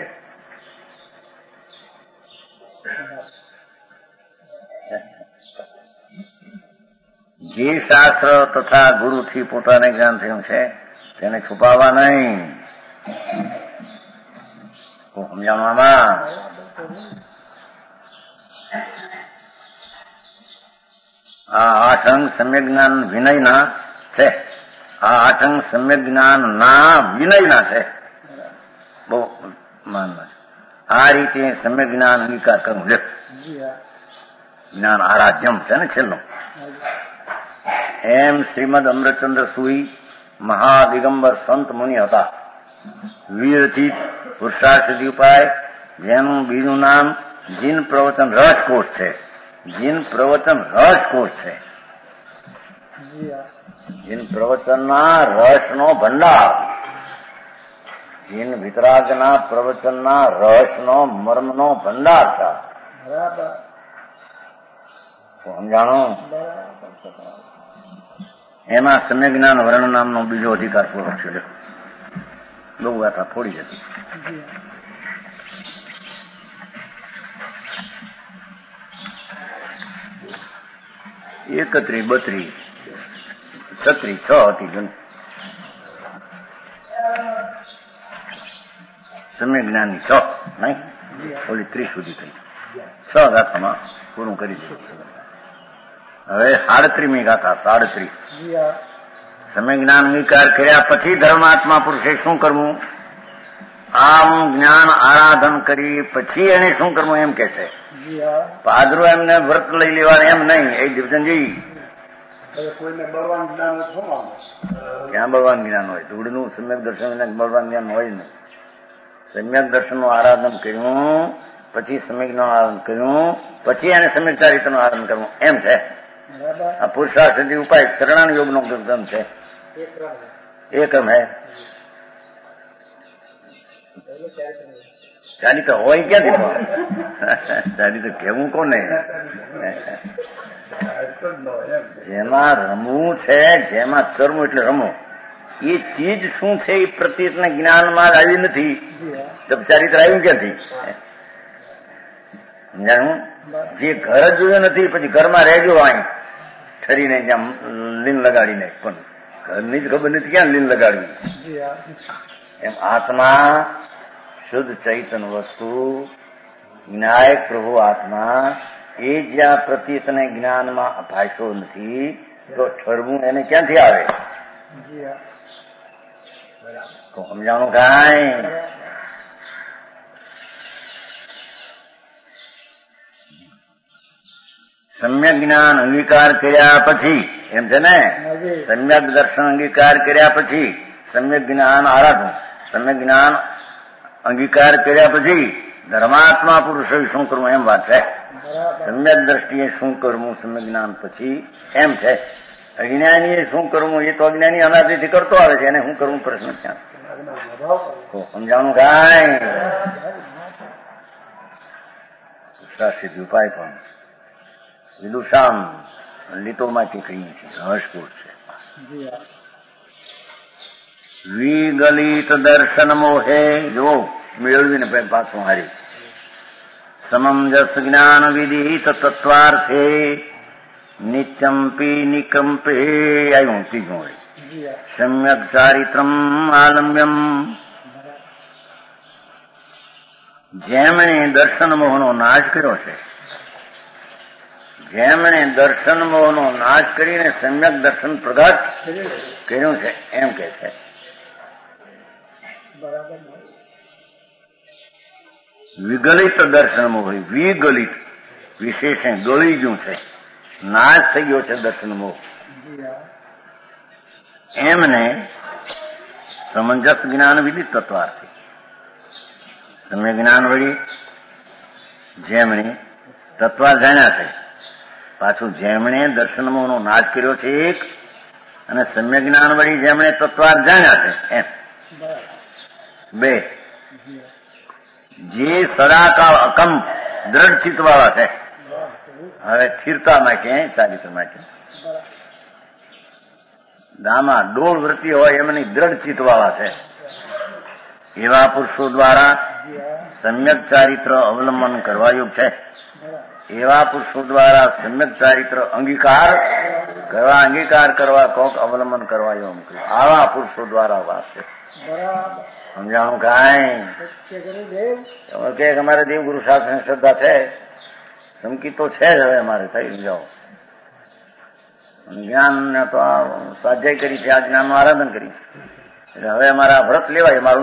Speaker 2: જે શાસ્ત્ર તથા ગુરુથી પોતાને જ્ઞાન થયું છે તેને છુપાવવા નહીં. સમજાવવામાં આ આઠ અંગ સમ્યક જ્ઞાન વિનયના છે. આ આઠ અંગ સમ્યક જ્ઞાન ના વિનયના છે. બહુ માનમાં આ રીતે સમ્યક જ્ઞાન અંગીકાર કરવું. લે જ્ઞાન આરાધ્યમ છે ને છેલ્લું. એમ શ્રીમદ અમૃતચંદ્ર સુઈ મહાદિગંબર સંત મુનિ હતા. વીરથી પુરુષાર્થ ઉપાય જેનું બીજું નામ જીન પ્રવચન રસકોશ છે. જીન પ્રવચન રસકોશ છે. જીન પ્રવચનના રસનો ભંડાર. જીન વિતરાગના પ્રવચનના રસનો મર્મનો ભંડાર છે. સમજાણો? એમાં સમ્યક જ્ઞાન વર્ણ નામનો બીજો અધિકાર પૂર્વક છે. બહુ વાતા થોડી જ હતી. 31, 32, 36, 6 હતી જન સમ્યક જ્ઞાનની 6 નહીં, ઓલી 30 સુધી થઈ. 6 ગાથામાં પૂરું કરી દીધું. હવે 37મી ગાથા 37. સમ્યક જ્ઞાન અંગીકાર કર્યા પછી ધર્માત્મા પુરુષે શું કરવું? આમ જ્ઞાન આરાધન કરી પછી એને શું કરવું એમ કે છે. પાદરો એમને વ્રત લઈ લેવા એમ નહીં. એ દિવસનજી ક્યાં બળવાન જ્ઞાન હોય? ધૂળનું સમ્યક દર્શન બળવાન જ્ઞાન હોય નહીં. સમ્યક દર્શનનું આરાધન કર્યું પછી સમ્યકનું આરાધન કર્યું પછી એને સમ્યક ચારિત્રનું આરાધન કરવું એમ છે. આ પુરુષાર્થ ઉપાય ચરણાન યોગનો ગ્રંથ છે. એ ક્રમ હે. ચારિત્ર હોય ક્યાંથી? ચારિત્ર કેવું કોને? જેમાં રમવું છે, જેમાં ચરવું એટલે રમવું, એ ચીજ શું છે એ પ્રત્યેકના જ્ઞાનમાં આવી નથી. ચારિત્ર આવ્યું ક્યાંથી? જે ઘર જ જોયું નથી પછી ઘરમાં રહેજો અહીં ઠરીને જ્યાં લીન લગાડીને, પણ ઘરની જ ખબર નથી ક્યાં લીન લગાડવી. એમ આત્મા શુદ્ધ ચૈતન વસ્તુ, જ્ઞાયક પ્રભુ આત્મા, એ જ્યાં પ્રતીતને જ્ઞાનમાં અભાષ્યો નથી તો ઠરવું એને ક્યાંથી આવે? તો સમજાણું કાંઈ? સમ્યક જ્ઞાન અંગીકાર કર્યા પછી, એમ છે ને, સમ્યક દર્શન અંગીકાર કર્યા પછી સમ્યક જ્ઞાન આરાધવું, સમ્યક જ્ઞાન અંગીકાર કર્યા પછી ધર્માત્મા પુરુષોએ શું કરવું એમ વાત છે. સમ્યક દ્રષ્ટિએ શું કરવું સમ્યક જ્ઞાન પછી એમ છે. અજ્ઞાનીએ શું કરવું એ તો અજ્ઞાની અનાદિથી કરતો આવે છે, એને શું કરવું પ્રશ્ન ક્યાં? તો સમજાણું કાંઈ? સિદ્ધ ઉપાય પણ વિદુષામ લીતોમાંથી કહીએ છીએ, હર્ષપૂર છે. વિગલિત દર્શન મોહે, જો મેળવીને પાછું હારી. સમમ જસ જ્ઞાન વિદિત તત્વાર્થે નિત્યંપી નિકંપે, આવ્યું ત્રીજું હોય. સમ્યક ચારિત્રમ આલમ્યમ, જેમણે દર્શન મોહનો નાશ કર્યો છે, જેમણે દર્શન મોહનો નાશ કરીને સમ્યક દર્શન પ્રગટ કર્યું છે એમ કે છે. વિગલિત દર્શન મોહ, વિગલિત વિશેષણ ગળી ગયું છે, નાશ થઈ ગયો છે દર્શન મોહ. એમને સમંજસ જ્ઞાન વિદિત તત્વાર્થી, સમ્યક જ્ઞાન વળી જેમણે તત્વાર જાણ્યા છે, પાછું જેમણે દર્શન મોહનો નાશ કર્યો છે એક, અને સમ્યક જ્ઞાન વળી જેમણે તત્વાર જાણ્યા છે એમ બે. જે સદાકાળ અકંપ દ્રઢ ચિત્તવાળા છે, હવે સ્થિરતા માટે ચારિત્ર માટે દામા ડોળ વૃત્તિ હોય એમની દ્રઢ ચિત્તવાળા છે, એવા પુરુષો દ્વારા સમ્યક ચારિત્ર અવલંબન કરવા યોગ છે. એવા પુરુષો દ્વારા સમ્યક ચારિત્ર અંગીકાર કરવા કોક અવલંબન કરવા યોગ, આવા પુરુષો દ્વારા વાત છે. સમજાણું કાંઈ? કે અમારે દેવગુરુ શાસ્ત્ર શ્રદ્ધા છે, ધમકી તો છે જ, હવે અમારે થઈ જાઓ. જ્ઞાન તો સ્વાધ્યાય કરી છે, આ જ્ઞાનનું આરાધન કરી, એટલે હવે અમારા વ્રત લેવાય. મારું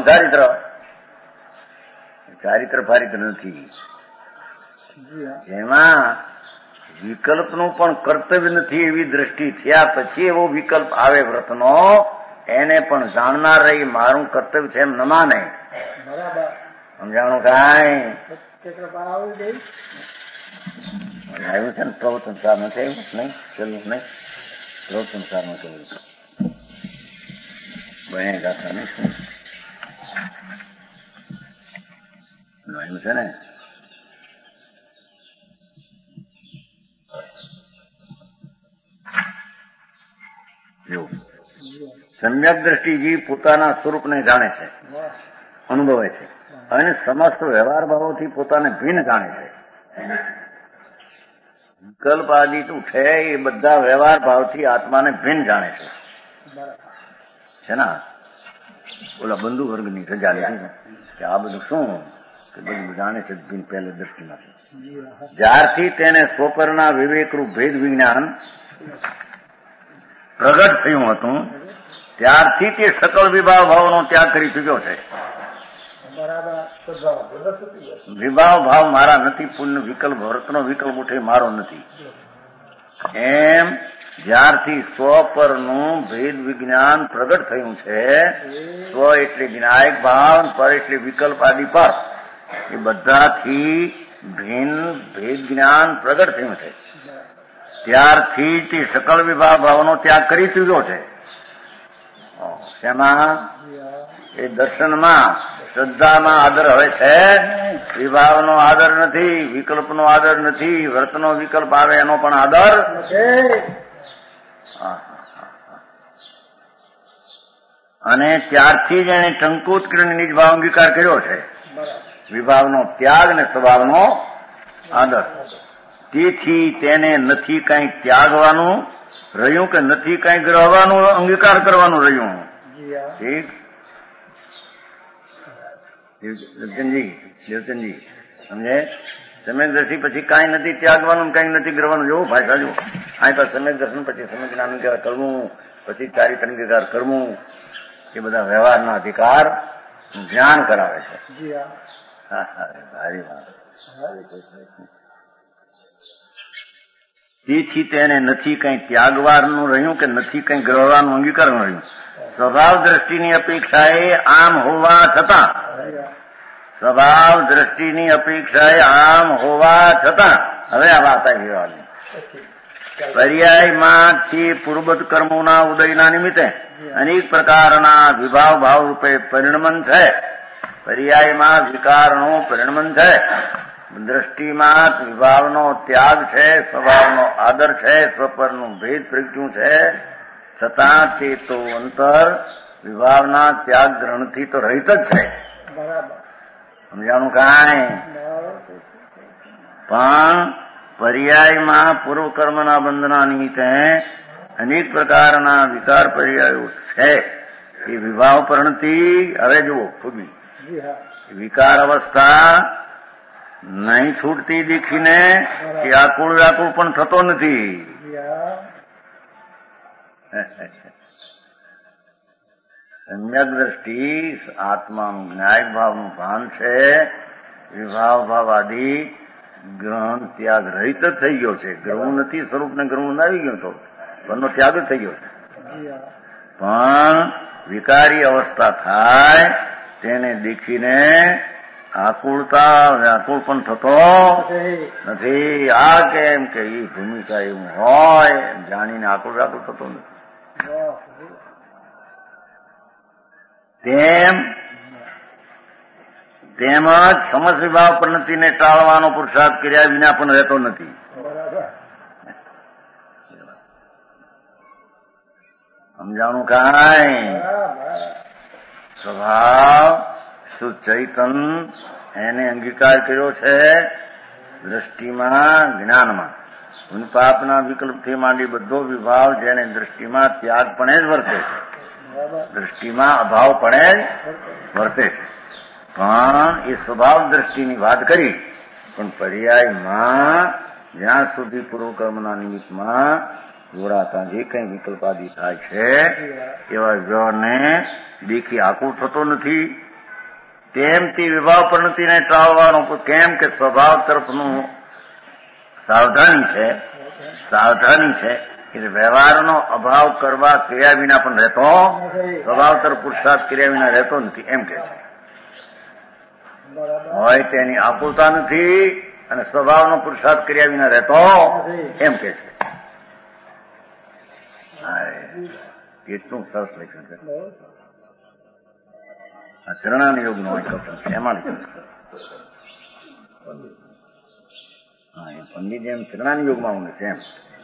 Speaker 2: ચારિત્ર ફારિત્ર નથી, જેમાં વિકલ્પનું પણ કર્તવ્ય નથી એવી દ્રષ્ટિ થયા પછી એવો વિકલ્પ આવે વ્રતનો, એને પણ જાણનાર રહી મારું કર્તવ્ય છે એમ ન માને. સમજાણું કાંઈ? આવ્યું છે ને પ્રવચન સાર નથી આવ્યું? નહીં ચલું નહીં, પ્રવચન સારમાં ચલું બને ગાથા નહીં શું આવ્યું છે ને. સમ્યક દ્રષ્ટિ જીવ પોતાના સ્વરૂપને જાણે છે, અનુભવે છે, અને સમસ્ત વ્યવહાર ભાવોથી પોતાને ભિન્ન જાણે છે. વિકલ્પ આદિ ઉઠે એ બધા વ્યવહાર ભાવથી આત્માને ભિન્ન જાણે છે ને. ઓલા બંધુ વર્ગની સજા લીધી કે આ બધું શું કે બધું જાણે છે ભિન્ન પહેલે દ્રષ્ટિમાંથી. જ્યારથી તેને સ્વપરના વિવેકરૂપ ભેદ વિજ્ઞાન પ્રગટ થયું હતું ત્યારથી તે સકળ વિભાવ ભાવનો ત્યાગ કરી ચુક્યો છે. વિભાવ ભાવ મારા નથી, પુણ્ય વિકલ્પ વ્રતનો વિકલ્પ ઉઠે મારો નથી, એમ જ્યારથી સ્વ પરનું ભેદ વિજ્ઞાન પ્રગટ થયું છે, સ્વ એટલે જ્ઞાયક ભાવ, પર એટલે વિકલ્પ આદિ પર, એ બધાથી ભિન્ન ભેદ જ્ઞાન પ્રગટ થયું છે, ત્યારથી તે સકળ વિભાવ ભાવનો ત્યાગ કરી ચૂક્યો છે. શેમાં? એ દર્શનમાં, શ્રદ્ધામાં આદર હવે છે, વિભાવનો આદર નથી, વિકલ્પનો આદર નથી, વ્રતનો વિકલ્પ આવે એનો પણ આદર નથી. અને ત્યારથી જ એને ટંકુત કરીને નિજ ભાવ અંગીકાર કર્યો છે, વિભાવનો ત્યાગ ને સ્વભાવનો આદર. તેથી તેને નથી કંઈ ત્યાગવાનું રહ્યું કે નથી કઈ ગ્રહવાનું અંગીકાર કરવાનું રહ્યું? ઠીક દેવચંદજી સમજે? સમ્યક દ્રષ્ટિ પછી કાંઈ નથી ત્યાગવાનું, કાંઈ નથી ગ્રહવાનું. જોવું ભાષા જો આ પાસે સમ્યક દર્શન પછી સમ્યક જ્ઞાન અંગીકાર કરવું, પછી ચારિત્ર અંગીકાર કરવું, એ બધા વ્યવહારના અધિકાર જ્ઞાન કરાવે છે. સારી વાત. તેથી તેને નથી કઈ ત્યાગવાનું રહ્યું કે નથી કઈ ગ્રહવાનું અંગીકારનું રહ્યું. સ્વભાવ દ્રષ્ટિની અપેક્ષાએ આમ હોવા છતાં, સ્વભાવ દ્રષ્ટિની અપેક્ષાએ આમ હોવા છતાં, હવે આ વાત આવી રહેવાની, પર્યાયમાંથી પૂર્વત કર્મોના ઉદયના નિમિત્તે અનેક પ્રકારના વિભાવ ભાવ રૂપે પરિણમન છે. પર્યાયમાં વિકારનું પરિણમન છે. દ્રષ્ટિમાં વિભાવનો ત્યાગ છે, સ્વભાવનો આદર છે, સ્વપરનું ભેદ પ્રગટ્યું છે. છતાં તે તો અંતર વિભાવના ત્યાગ ગ્રહણથી તો રહિત જ છે. સમજાણું કાંઈ? પણ પર્યાયમાં પૂર્વ કર્મના બંધના નિમિત્તે અનેક પ્રકારના વિકાર પર્યાયો છે. એ વિભાવ પરણથી હવે જુઓ ખુબી વિકાર અવસ્થા નહીં છૂટતી દેખીને કે આકુળ વ્યાકુળ પણ થતો નથી. સમ્યક દ્રષ્ટિ આત્માનું જ્ઞાયક ભાવનું ભાન છે. વિભાવ ભાવ આદિ ગ્રહણ ત્યાગ રહિત જ થઈ ગયો છે. ગ્રહણ નથી, સ્વરૂપને ગ્રહણ આવી ગયો તો બંધનો ત્યાગ જ થઈ ગયો છે. પણ વિકારી અવસ્થા થાય તેને દેખીને આકુળતા વ્યાકુળ પણ થતો નથી. આ કેમ કે એ ભૂમિકા એવું હોય જાણીને આકુળ વ્યાકુળ થતો નથી. તેમજ સમજ વિભાવ પ્રવૃત્તિને ટાળવાનો પુરુષાર્થ કર્યા વિના પણ રહેતો નથી. સમજાણું કાંઈ? સ્વભાવ શુદ્ધ ચૈતન એને અંગીકાર કર્યો છે દ્રષ્ટિમાં જ્ઞાનમાં. પાપના વિકલ્પથી માંડી બધો વિભાવ જેને દ્રષ્ટિમાં ત્યાગપણે જ વર્તે છે, દ્રષ્ટિમાં અભાવપણે જ વર્તે છે. પણ એ સ્વભાવ દ્રષ્ટિની વાત કરી. પણ પર્યાયમાં જ્યાં સુધી પૂર્વકર્મના નિમિત્તમાં જોડાતા જે કંઈ વિકલ્પાદી થાય છે એવા વ્યવહારને દેખી આકુળ થતો નથી. તેમથી વિભાવ પ્રવૃત્તિને ટાળવાનો કેમ કે સ્વભાવ તરફનું સાવધાની છે કે વ્યવહારનો અભાવ કરવા કર્યા વિના પણ રહેતો, સ્વભાવ તરફ પુરુષાર્થ કર્યા વિના રહેતો નથી એમ કે છે. હોય તેની આકુળતા નથી અને સ્વભાવનો પુરુષાર્થ કર્યા વિના રહેતો એમ કે છે. કેટલું સરસ લખ્યું છે. આ ચરણાન યોગનો કથન છે એમાં લખ્યું છે. પંડિત એમ ચરણાન યોગમાં હું છે એમ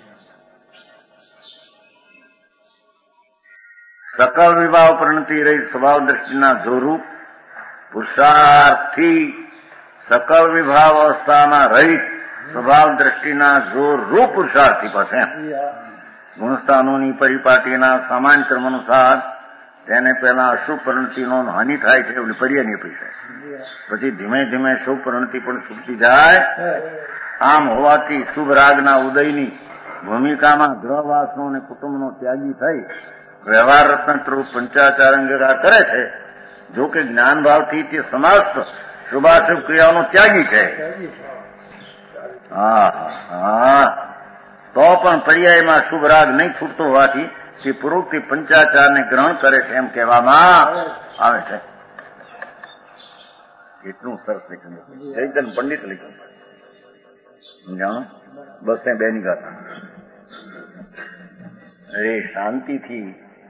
Speaker 2: સકલ વિભાવ પ્રણતિ રહી સ્વભાવ દ્રષ્ટિના જોરૂપ પુરુષાર્થથી સકલ વિભાવ અવસ્થાના રહિત સ્વભાવ દ્રષ્ટિના જોર રૂપ પુરુષાર્થી પાસે ગુણસ્થાનોની પરિપાટીના સામાન્ય કર્મ અનુસાર તેને પહેલા અશુભ પ્રવૃત્તિનો હાનિ થાય છે એવી પર્યાયની અપેક્ષા. પછી ધીમે ધીમે શુભ પ્રવૃત્તિ પણ છૂટતી જાય. આમ હોવાથી શુભ રાગના ઉદયની ભૂમિકામાં ગ્રહવાસનો અને કુટુંબનો ત્યાગી થઈ વ્યવહાર રત્નરૂપ પંચાચાર અંગીકાર કરે છે. જો કે જ્ઞાન ભાવથી તે સમસ્ત શુભાશુભ ક્રિયાઓનો ત્યાગી છે. તો પણ પર્યાયમાં શુભ રાગ નહીં છૂટતો હોવાથી તે પૂર્વકથી પંચાચારને ગ્રહણ કરે છે એમ કહેવામાં આવે છે. કેટલું સરસ લખ્યું ચૈતન્ય પંડિત લખ્યું. સમજાણું? બસ બે ની ગાતા. અરે શાંતિથી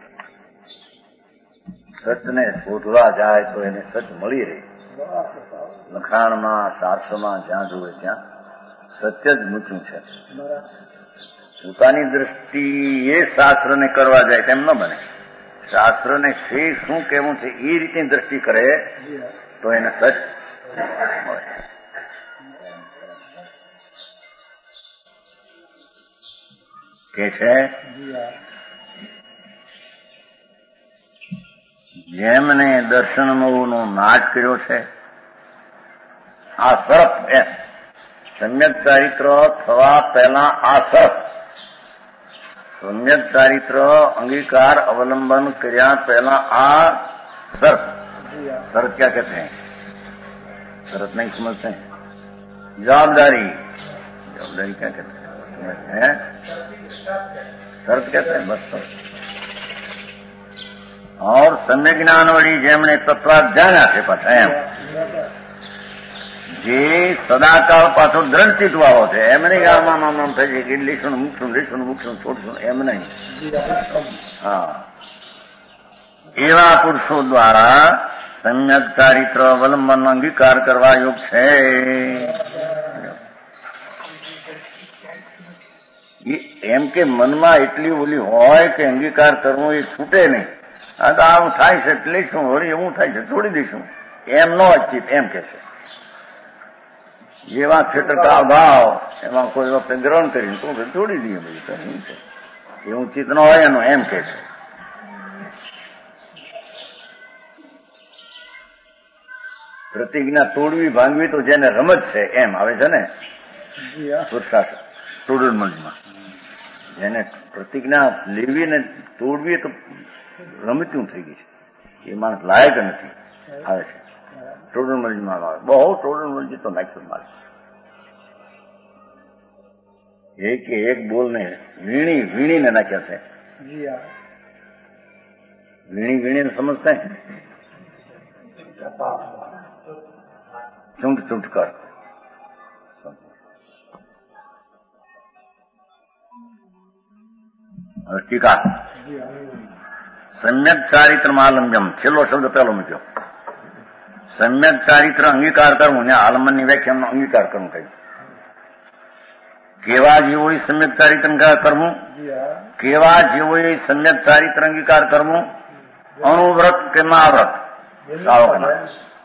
Speaker 2: સચને શોધવા જાય તો એને સચ મળી રહે. લખાણમાં શાસ્ત્રમાં જ્યાં જોવે ત્યાં સત્ય જ મૂક્યું છે. પોતાની દ્રષ્ટિએ શાસ્ત્રને કરવા જાય તેમ ન બને. શાસ્ત્રને શું કહેવું છે એ રીતે દ્રષ્ટિ કરે તો એને સચ મળે. કે છે જેમને દર્શન મોહનો નાશ કર્યો છે આ સર્પ એમ સમ્યક ચારિત્ર થવા પહેલા આ સર્પ સમ્યક ચારિત્ર अंगीकार अवलंबन કર્યા પહેલા આ સર્પ शर्त क्या कहते हैं शर्त नहीं समझते हैं जवाबदारी क्या कहते हैं शर्त कहते हैं बस शर्त और सम्यक ज्ञान वળી જેમણે તત્વાર્થ જાણ્યા છે પાછા એમ જે સદાકાળ પાછો દ્રઢ ચિતવાળો છે એમ નહીં આમ થઈ જાય કે લીશું મૂકશું છોડશું એમ નહીં હા એવા પુરુષો દ્વારા सम्यक ચારિત્ર અવલંબન અંગીકાર કરવા યોગ છે એમ કે મનમાં એટલી ઓલી હોય કે અંગીકાર કરવો એ છૂટે નહીં આ તો આવું થાય છે એટલે શું વળી એવું થાય છે છોડી દઈશું એમ ન અચિત એમ કે છે જેવા છેટકા ભાવ એમાં કોઈ વખતે ગ્રહણ કરીને તું છોડી દઈએ બધું એવું ચિત્ત ન હોય એનું એમ કે છે પ્રતિજ્ઞા તોડવી ભાંગવી તો જેને રમત છે એમ આવે છે ને પુરુષાર્થ તોડમાં જેને પ્રતિજ્ઞા લેવી ને તોડવી તો રમતું થઈ ગઈ છે એ માણસ લાયક નથી આવે છે ટોડનમલજીમાં આવે બહુ ટોડનમલજી તો નાખ્યું મારે એક બોલને વીણીને નાખ્યા છે વીણીને સમજતા ચૂંટ કર ટીકા सम्यक चारित्र आलम्बम छेल्लो शब्द पहलो मूक्यो सम्यक चारित्र अंगीकार करवू ने आलम्बन ની વ્યાખ્યામાં અંગીકાર કરવું કહ્યું કેવા જીવોએ सम्यक ચારિત્ર અંગીકાર કરવું કેવા જીવોએ सम्यक ચારિત્ર અંગીકાર કરવું અણુવ્રત કે મહાવ્રત સાવકના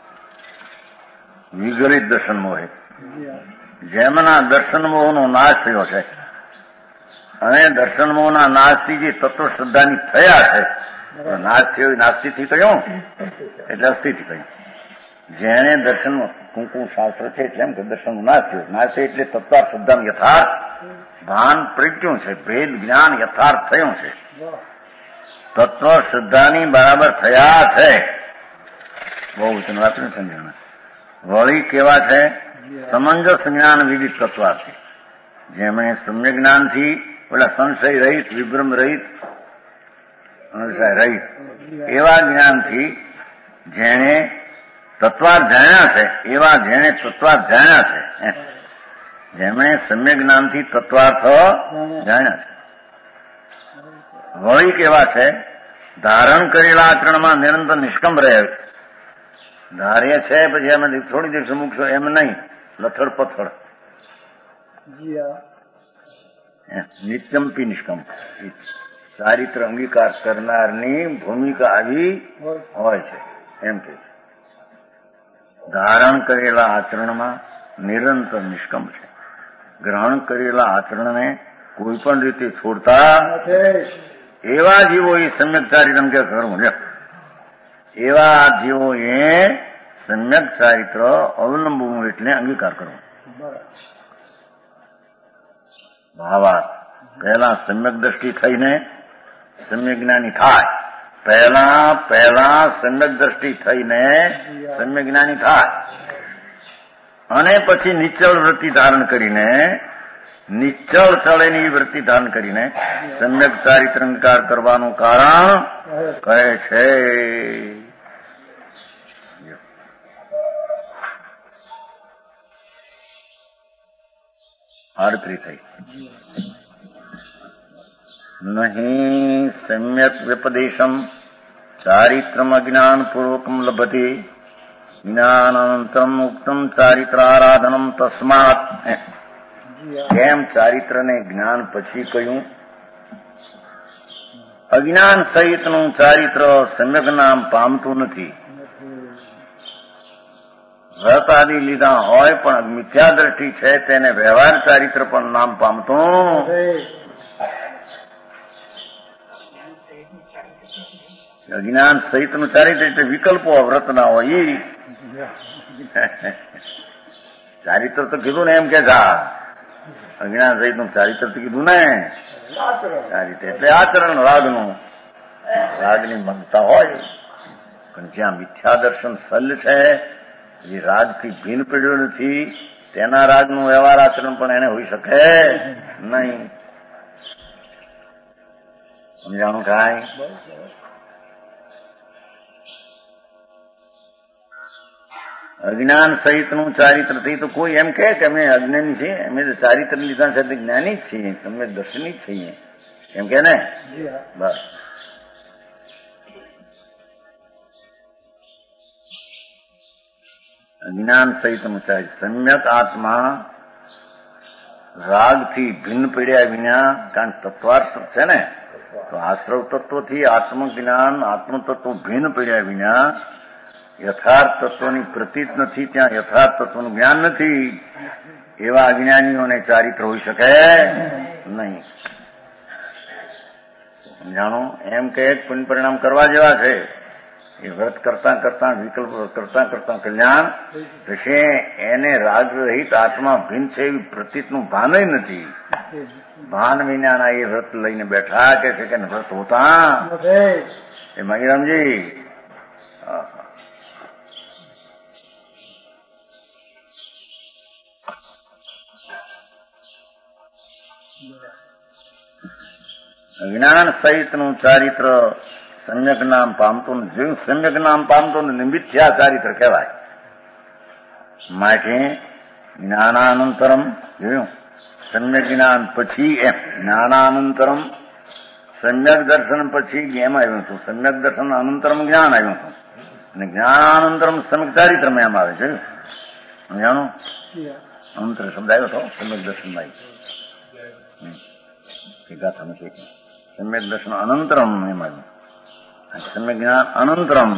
Speaker 2: વિગલિત દર્શન મોહે જેમના દર્શન મોહનો નાશ થયો છે અને દર્શન મોહના નાશથી જે તત્વ શ્રદ્ધાની થયા છે નાશ થયો નાસ્તિથી કહ્યું એટલે અસ્થિથી કહ્યું જેને દર્શન કુંકુ શાસ્ત્ર છે એટલે એમ કે દર્શનનો નાશ થયો નાશ થયો એટલે તત્વ શ્રદ્ધાનું યથાર્થ ભાન પ્રગટ્યું છે ભેદ જ્ઞાન યથાર્થ થયું છે તત્વ શ્રદ્ધાની બરાબર થયા છે બહુ વચન વાપર્યું સમજણ વળી કેવા છે સમંજસ જ્ઞાન વિવિધ તત્વાર્થી જેમણે સમ્યક જ્ઞાનથી પેલા સંશય રહિત વિભ્રમ રહિત રહિત એવા જ્ઞાનથી જેણે તત્વાર્થ જાણ્યા છે એવા જેણે તત્વાર્થ જાણ્યા છે જેમણે સમ્યક જ્ઞાનથી તત્વાર્થ જાણ્યા છે વળી કેવા છે ધારણ કરેલા આચરણમાં નિરંતર નિષ્કમ રહે ધાર્ય છે પછી એમાંથી થોડી દિવસ મૂકશો એમ નહીં લથડ પથડ નિત્યમપી નિષ્કમ ચારિત્ર અંગીકાર કરનારની ભૂમિકા આવી હોય છે એમ કે છે ધારણ કરેલા આચરણમાં નિરંતર નિષ્કમ છે ગ્રહણ કરેલા આચરણને કોઈ પણ રીતે છોડતા એવા જીવો એ સમ્યક ચારિત્ર અંગીકાર કરવું એવા જીવોએ સમ્યક ચારિત્ર અવલંબવું એટલે અંગીકાર કરવો ભાવાર્થ પહેલા સમ્યક દ્રષ્ટિ થઈને સમ્યક જ્ઞાની થાય પહેલા સમ્યક દ્રષ્ટિ થઈને સમ્યક જ્ઞાની થાય અને પછી નિશ્ચળ વૃત્તિ ધારણ કરીને નિશ્ચળ ચળેની વૃત્તિ ધારણ કરીને સમ્યક ચારિત્ર અંગીકાર કરવાનું કારણ કહે છે આડત્રી થઈ નહીં સમ્યક વ્યપદેશમ ચારિત્રમ અજ્ઞાન પૂર્વકમ લભતે જ્ઞાનાનંતરમ ઉક્તમ ચારિત્ર આરાધનમ તસ્માત કેમ ચારિત્રને જ્ઞાન પછી કહ્યું અજ્ઞાન સહિતનું ચારિત્ર સમ્યક નામ પામતું નથી વ્રત આદિ લીધા હોય પણ મિથ્યા દ્રષ્ટિ છે તેને વ્યવહાર ચારિત્ર પણ નામ પામતું અજ્ઞાન સહિતનું ચારિત્ર એટલે વિકલ્પો વ્રતના હોય ઈ ચારિત્ર તો કીધું ને એમ કે અજ્ઞાન સહિતનું ચારિત્ર તો કીધું ને ચારિત્ર એટલે આચરણ રાગની મમતા હોય. પણ જ્યાં મિથ્યા દર્શન સલ છે, જે રાગથી ભિન્ન પડ્યો નથી, તેના રાગનું વ્યવહાર આચરણ પણ એને હોઈ શકે નહીં. સમજાણું કાંઈ? અજ્ઞાન સહિતનું ચારિત્ર થી તો કોઈ એમ કહે કે અમે અજ્ઞાની છીએ, અમે તો ચારિત્ર લીધા સાથે જ્ઞાની જ છીએ, સમ્યક દર્શની જ છીએ, એમ કે ને? બસ. અજ્ઞાન સહિતનું ચારિત્ર સમ્યક આત્મા રાગથી ભિન્ન પડ્યા વિના, કારણ તત્વાર્થ છે ને, તો આશ્રવ તત્વથી આત્મજ્ઞાન આત્મતત્વ ભિન્ન પડ્યા વિના યથાર્થ તત્વની પ્રતીત નથી, ત્યાં યથાર્થ તત્વનું જ્ઞાન નથી, એવા અજ્ઞાનીઓને ચારિત્ર હોઈ શકે નહીં. સમજાણો? એમ કે પુણ્ય પરિણામ કરવા જેવા છે, એ વ્રત કરતા કરતા વિકલ્પ કરતા કરતા કલ્યાણ થશે. એને રાગ રહિત આત્મા ભિન્ન છે એવી પ્રતીતનું ભાન નથી. ભાન વિનાના એ વ્રત લઈને બેઠા કે છે કે વ્રત હોતા એ મગીરામજી. જ્ઞાન સહિતનું ચારિત્ર સમ્યક નામ પામતું, જેવું સમ્યક નામ પામતું મિથ્યા ચારિત્ર કહેવાય. માટે જ્ઞાનાનંતરમ જોયું, સમ્યક જ્ઞાન પછી એમ જ્ઞાનાનંતરમ સમ્યક દર્શન પછી એમ આવ્યું હતું, સમ્યક દર્શન અનંતરમ જ્ઞાન આવ્યું હતું, અને જ્ઞાનાનંતરમ સમ્યક ચારિત્રમાં એમ આવે છે. સમજાણું? અંતર શબ્દ આવ્યો હતો સમ્યક દર્શનમાં ગાથામાં છે. સમ્યક દર્શન અનંતરમ એમ આવ્યું, સમ્યક જ્ઞાન અનંતરમ.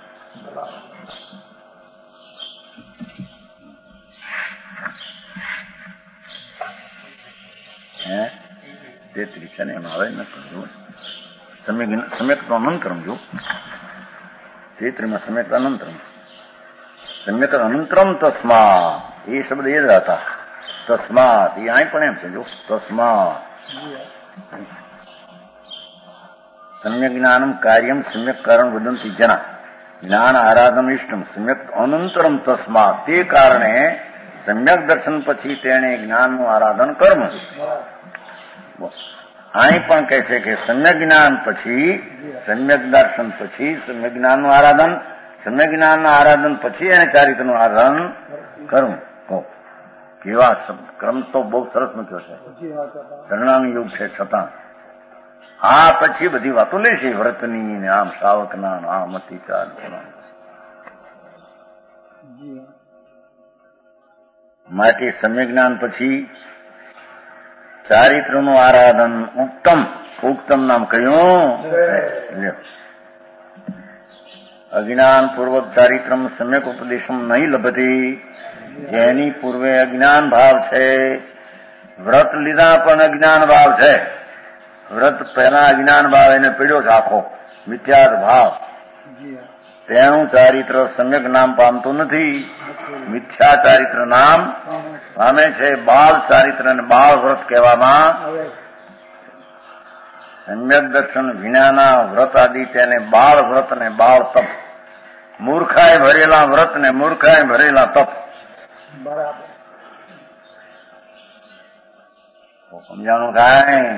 Speaker 2: હે 33 છે ને એમ આવે ને, સમ્યક તો અનંતરમ જો 33 માં સમ્યક અનંતરમ. સમ્યક અનંતરમ તસ્માત એ શબ્દ એ જ હતા. તસ્માત એ અહીં પણ એમ છે જો, તસ્માત સમ્યક જ્ઞાનમ કાર્યમ સમ્યક કારણ વદંતી જના જ્ઞાન આરાધન ઇષ્ટમ સમ્યક અનંતરમ તસ્માત તે કારણે સમ્યક દર્શન પછી તેણે જ્ઞાનનું આરાધન કર્મ. અહીં પણ કહે છે કે સમ્યક જ્ઞાન પછી, સમ્યક દર્શન પછી સમ્યક જ્ઞાનનું આરાધન, સમ્યક જ્ઞાનના આરાધન પછી એને ચારિત્રનું આરાધન કર્મ. કેવા ક્રમ તો બહુ સરસ મૂક્યો છે. શરણાંગ યુગ છે છતાં આ પછી બધી વાતો લેશે વ્રતની ને આમ શ્રાવકના આમ અતિચાર. માટે સમ્યક જ્ઞાન પછી ચારિત્રનું આરાધન ઉત્તમ. ઉત્તમ નામ કયું? અજ્ઞાન પૂર્વક ચારિત્રમ સમ્યક ઉપદેશમ નહીં લભતી. જેની પૂર્વે અજ્ઞાન ભાવ છે, વ્રત લીધા પણ અજ્ઞાન ભાવ છે, વ્રત પહેલા અજ્ઞાન ભાવ એને પીડ્યો છે આખો મિથ્યા ભાવ, તેનું ચારિત્ર સમ્યક નામ પામતું નથી, મિથ્યા ચારિત્ર નામ પામે છે. બાળ ચારિત્ર અને બાળ વ્રત કહેવામાં. સમ્યક દર્શન વિનાના વ્રત આદિ તેને બાળ વ્રત ને બાળ તપ, મૂર્ખાએ ભરેલા વ્રત ને મૂર્ખાએ ભરેલા તપ. બરાબર. સમજાણું કાંઈ?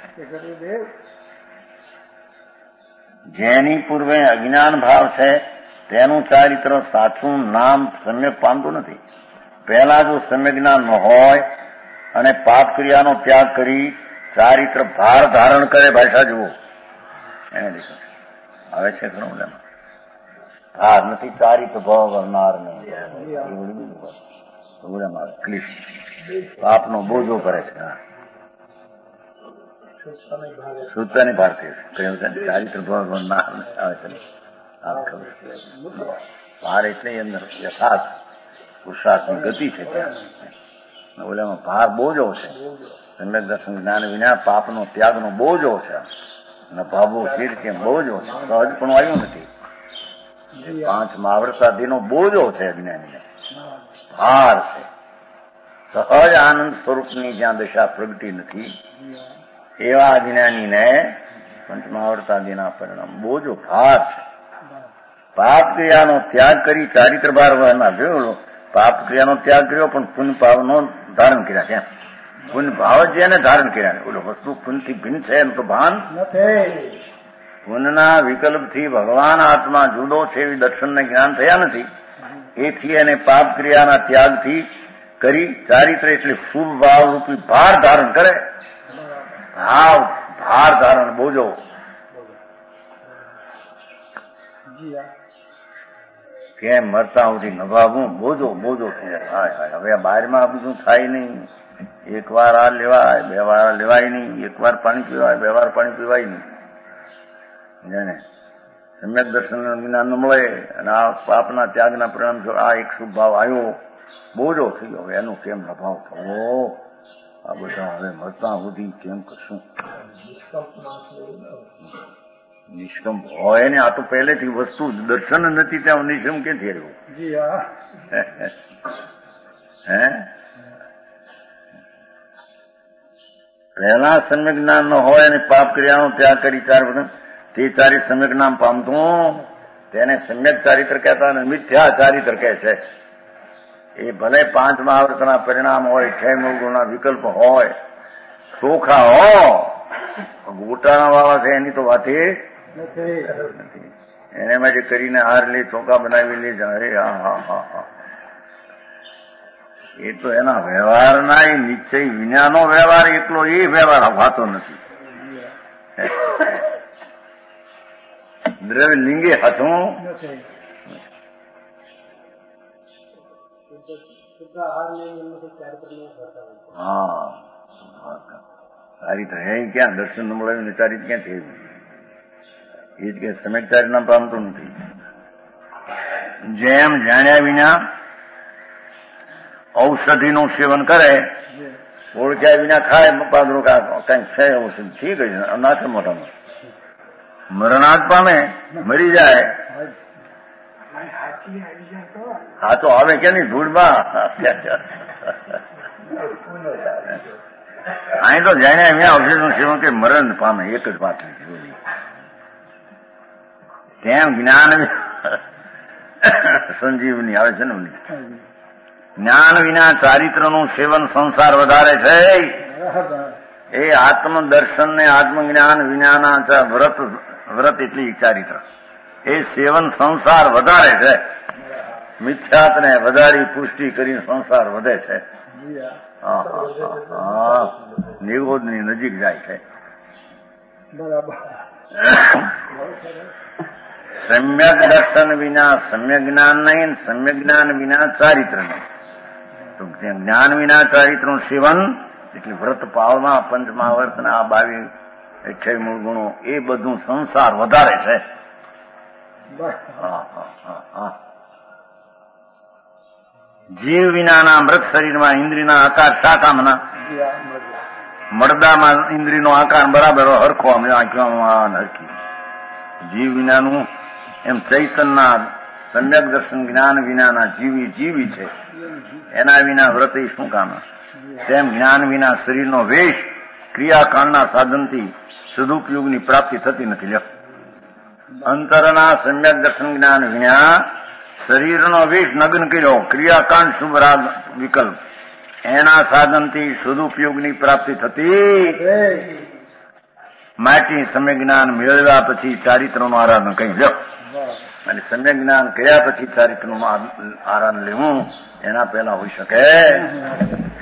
Speaker 2: જેની પૂર્વે અજ્ઞાન ભાવ છે તેનું ચારિત્ર સાચું નામ સમ્યક પામતું નથી. પહેલા જો સમ્યક જ્ઞાન ન હોય અને પાપ ક્રિયાનો ત્યાગ કરી ચારિત્ર ભાર ધારણ કરે, ભાષા જુઓ એને દેખો આવે છે ખરો ભાર નથી, ચારિત્ર ભાવ કરનાર ને ક્લિશ પાપનો બોજો કરે છે. સૂત્રની ભારતીય કહ્યું છે ચારિત્ર ભાવ કરનાર આવે છે. ભાર એટલે અંદર યથાર્થ પુરુષાર્થની ગતિ છે, ત્યાં ઓલામાં ભાર બોજો છે. સમ્યક દર્શન જ્ઞાન વિના પાપનો ત્યાગનો બોજો છે. નભાવો શીર કેમ બોજો છે, સહજ પણ આવ્યું નથી. 5 મહાવૃતાદિનો બોજો છે અજ્ઞાનીને, ભાર છે. સહજ આનંદ સ્વરૂપની જ્યાં દશા પ્રગટી નથી એવા અજ્ઞાનીને પંચમહાવૃતાદિના પરિણામ બોજો ભાર છે. પાપ ક્રિયાનો ત્યાગ કરી ચારિત્ર ભાર વહનાર. જોયું, પાપ ક્રિયાનો ત્યાગ કર્યો પણ પુણ્ય ભાવનો ધારણ કર્યા. ક્યાં પુણ્ય ભાવ જ એને ધારણ કર્યા. ઓલો વસ્તુ પુણ્યથી ભિન્ન છે એમ તો ભાન નથી. પુણ્યના વિકલ્પથી ભગવાન આત્મા જુદો છે એવી દર્શનને જ્ઞાન થયા નથી. એથી એને પાપ ક્રિયાના ત્યાગથી કરી ચારિત્ર એટલે શુભ ભાવ રૂપી ભાર ધારણ કરે. ભાર ધારણ બોજો. કેમ મરતા સુધી નભાવું બોજો બોજો થઈ જાય. હાય હાય, હવે બહારમાં આ બધું થાય નહીં. 1 વાર આ લેવાય, 2 વાર લેવાય નહીં. 1 વાર પાણી પીવાય, 2 વાર પાણી પીવાય નહીં. જાણે સમ્યક દર્શન જ્ઞાન મળે અને આ પાપના ત્યાગના પરિણામ આ એક શુભ ભાવ આવ્યો, બોજો થઈ ગયો. હવે એનો કેમ નભાવ થવો? આ બધા હવે મરતા સુધી કેમ કરશું? નિષ્કમ હોય ને. આ તો પહેલેથી વસ્તુ દર્શન નથી, ત્યાં નિષ્કમ ક્યાંથી આવ્યું? હે, પહેલા સમ્યક જ્ઞાન ન હોય અને પાપ ક્રિયાનો ત્યાગ કરી તે સમ્યક નામ પામતું, તેને સમ્યક ચારિત્ર કહેતા અને મિથ્યા ચારિત્ર કહે છે. એ ભલે 5 મહાવૃતના પરિણામ હોય, 6 મૂળગુણના વિકલ્પ હોય, ચોખા હો, ગોટાળા વાળા છે એની તો વાત નથી. એને માટે કરીને હાર લે, ચોખા બનાવી લે જાય. હા, એ તો એના વ્યવહારના એ નિશ્ચય વિનાનો વ્યવહાર એકલો એ વ્યવહાર વાતો નથી. દ્રવ્ય લિંગે હતું. હા, ચારિત્ર હે ક્યાં? દર્શન મળાવીને ચારિત્ર ક્યાં થયું? એ જ કે સમ્યક ચારિત્ર નામ પામતું નથી. જેમ જાણ્યા વિના ઔષધિનું સેવન કરે, ઓળખ્યા વિના ખાય, પાદરો કઈક છે ઔષધિ ઠીક છે, નાખે મોટામાં મરણાદ પામે, મરી જાય. હા તો આવે કે નહીં ધૂળમાં. અહીં તો જાણ્યા વિના ઔષધિનું સેવન કે મરણ પામે, એક જ વાત નથી. તેમ જ્ઞાન સંજીવની આવે છે ને, જ્ઞાન વિના ચારિત્રનું સેવન સંસાર વધારે છે. એ આત્મદર્શન ને આત્મજ્ઞાન વિનાના વ્રત એટલી ચારિત્ર, એ સેવન સંસાર વધારે છે. મિથ્યાત્ને વધારી પુષ્ટિ કરીને સંસાર વધે છે. નિરોધની નજીક જાય છે. સમ્યક દર્શન વિના સમ્યક જ્ઞાન નહીં, સમ્યક જ્ઞાન વિના ચારિત્ર નહીં. તો જ્ઞાન વિના ચારિત્રનું સેવન એટલે વ્રત પાવમાં 5 મહાવર્તના 22 28 મૂળ ગુણો, એ બધું સંસાર વધારે છે. જીવ વિનાના મૃત શરીરમાં ઇન્દ્રિયના આકાર શા કામના? મળદામાં ઇન્દ્રિયનો આકાર બરાબર હરખો, આંખોમાં હરખી. જીવ વિનાનું એમ ચૈતનના સમ્યક દર્શન જ્ઞાન વિનાના જીવી છે. એના વિના વ્રત શું કામ? તેમ જ્ઞાન વિના શરીરનો વેશ ક્રિયાકાંડના સાધનથી સદુપયોગની પ્રાપ્તિ થતી નથી. લ્યો, અંતરના સમ્યક દર્શન જ્ઞાન વિના શરીરનો વેશ નગ્ન કર્યો, ક્રિયાકાંડ શુભ રાગ વિકલ્પ, એના સાધનથી સદુપયોગની પ્રાપ્તિ થતી. માટે સમ્યક જ્ઞાન મેળવ્યા પછી ચારિત્રનું આરાધન કહી લો. અને સમ્યક જ્ઞાન કર્યા પછી ચારિત્રનું આરાધન લેવું એના પહેલા હોઈ શકે.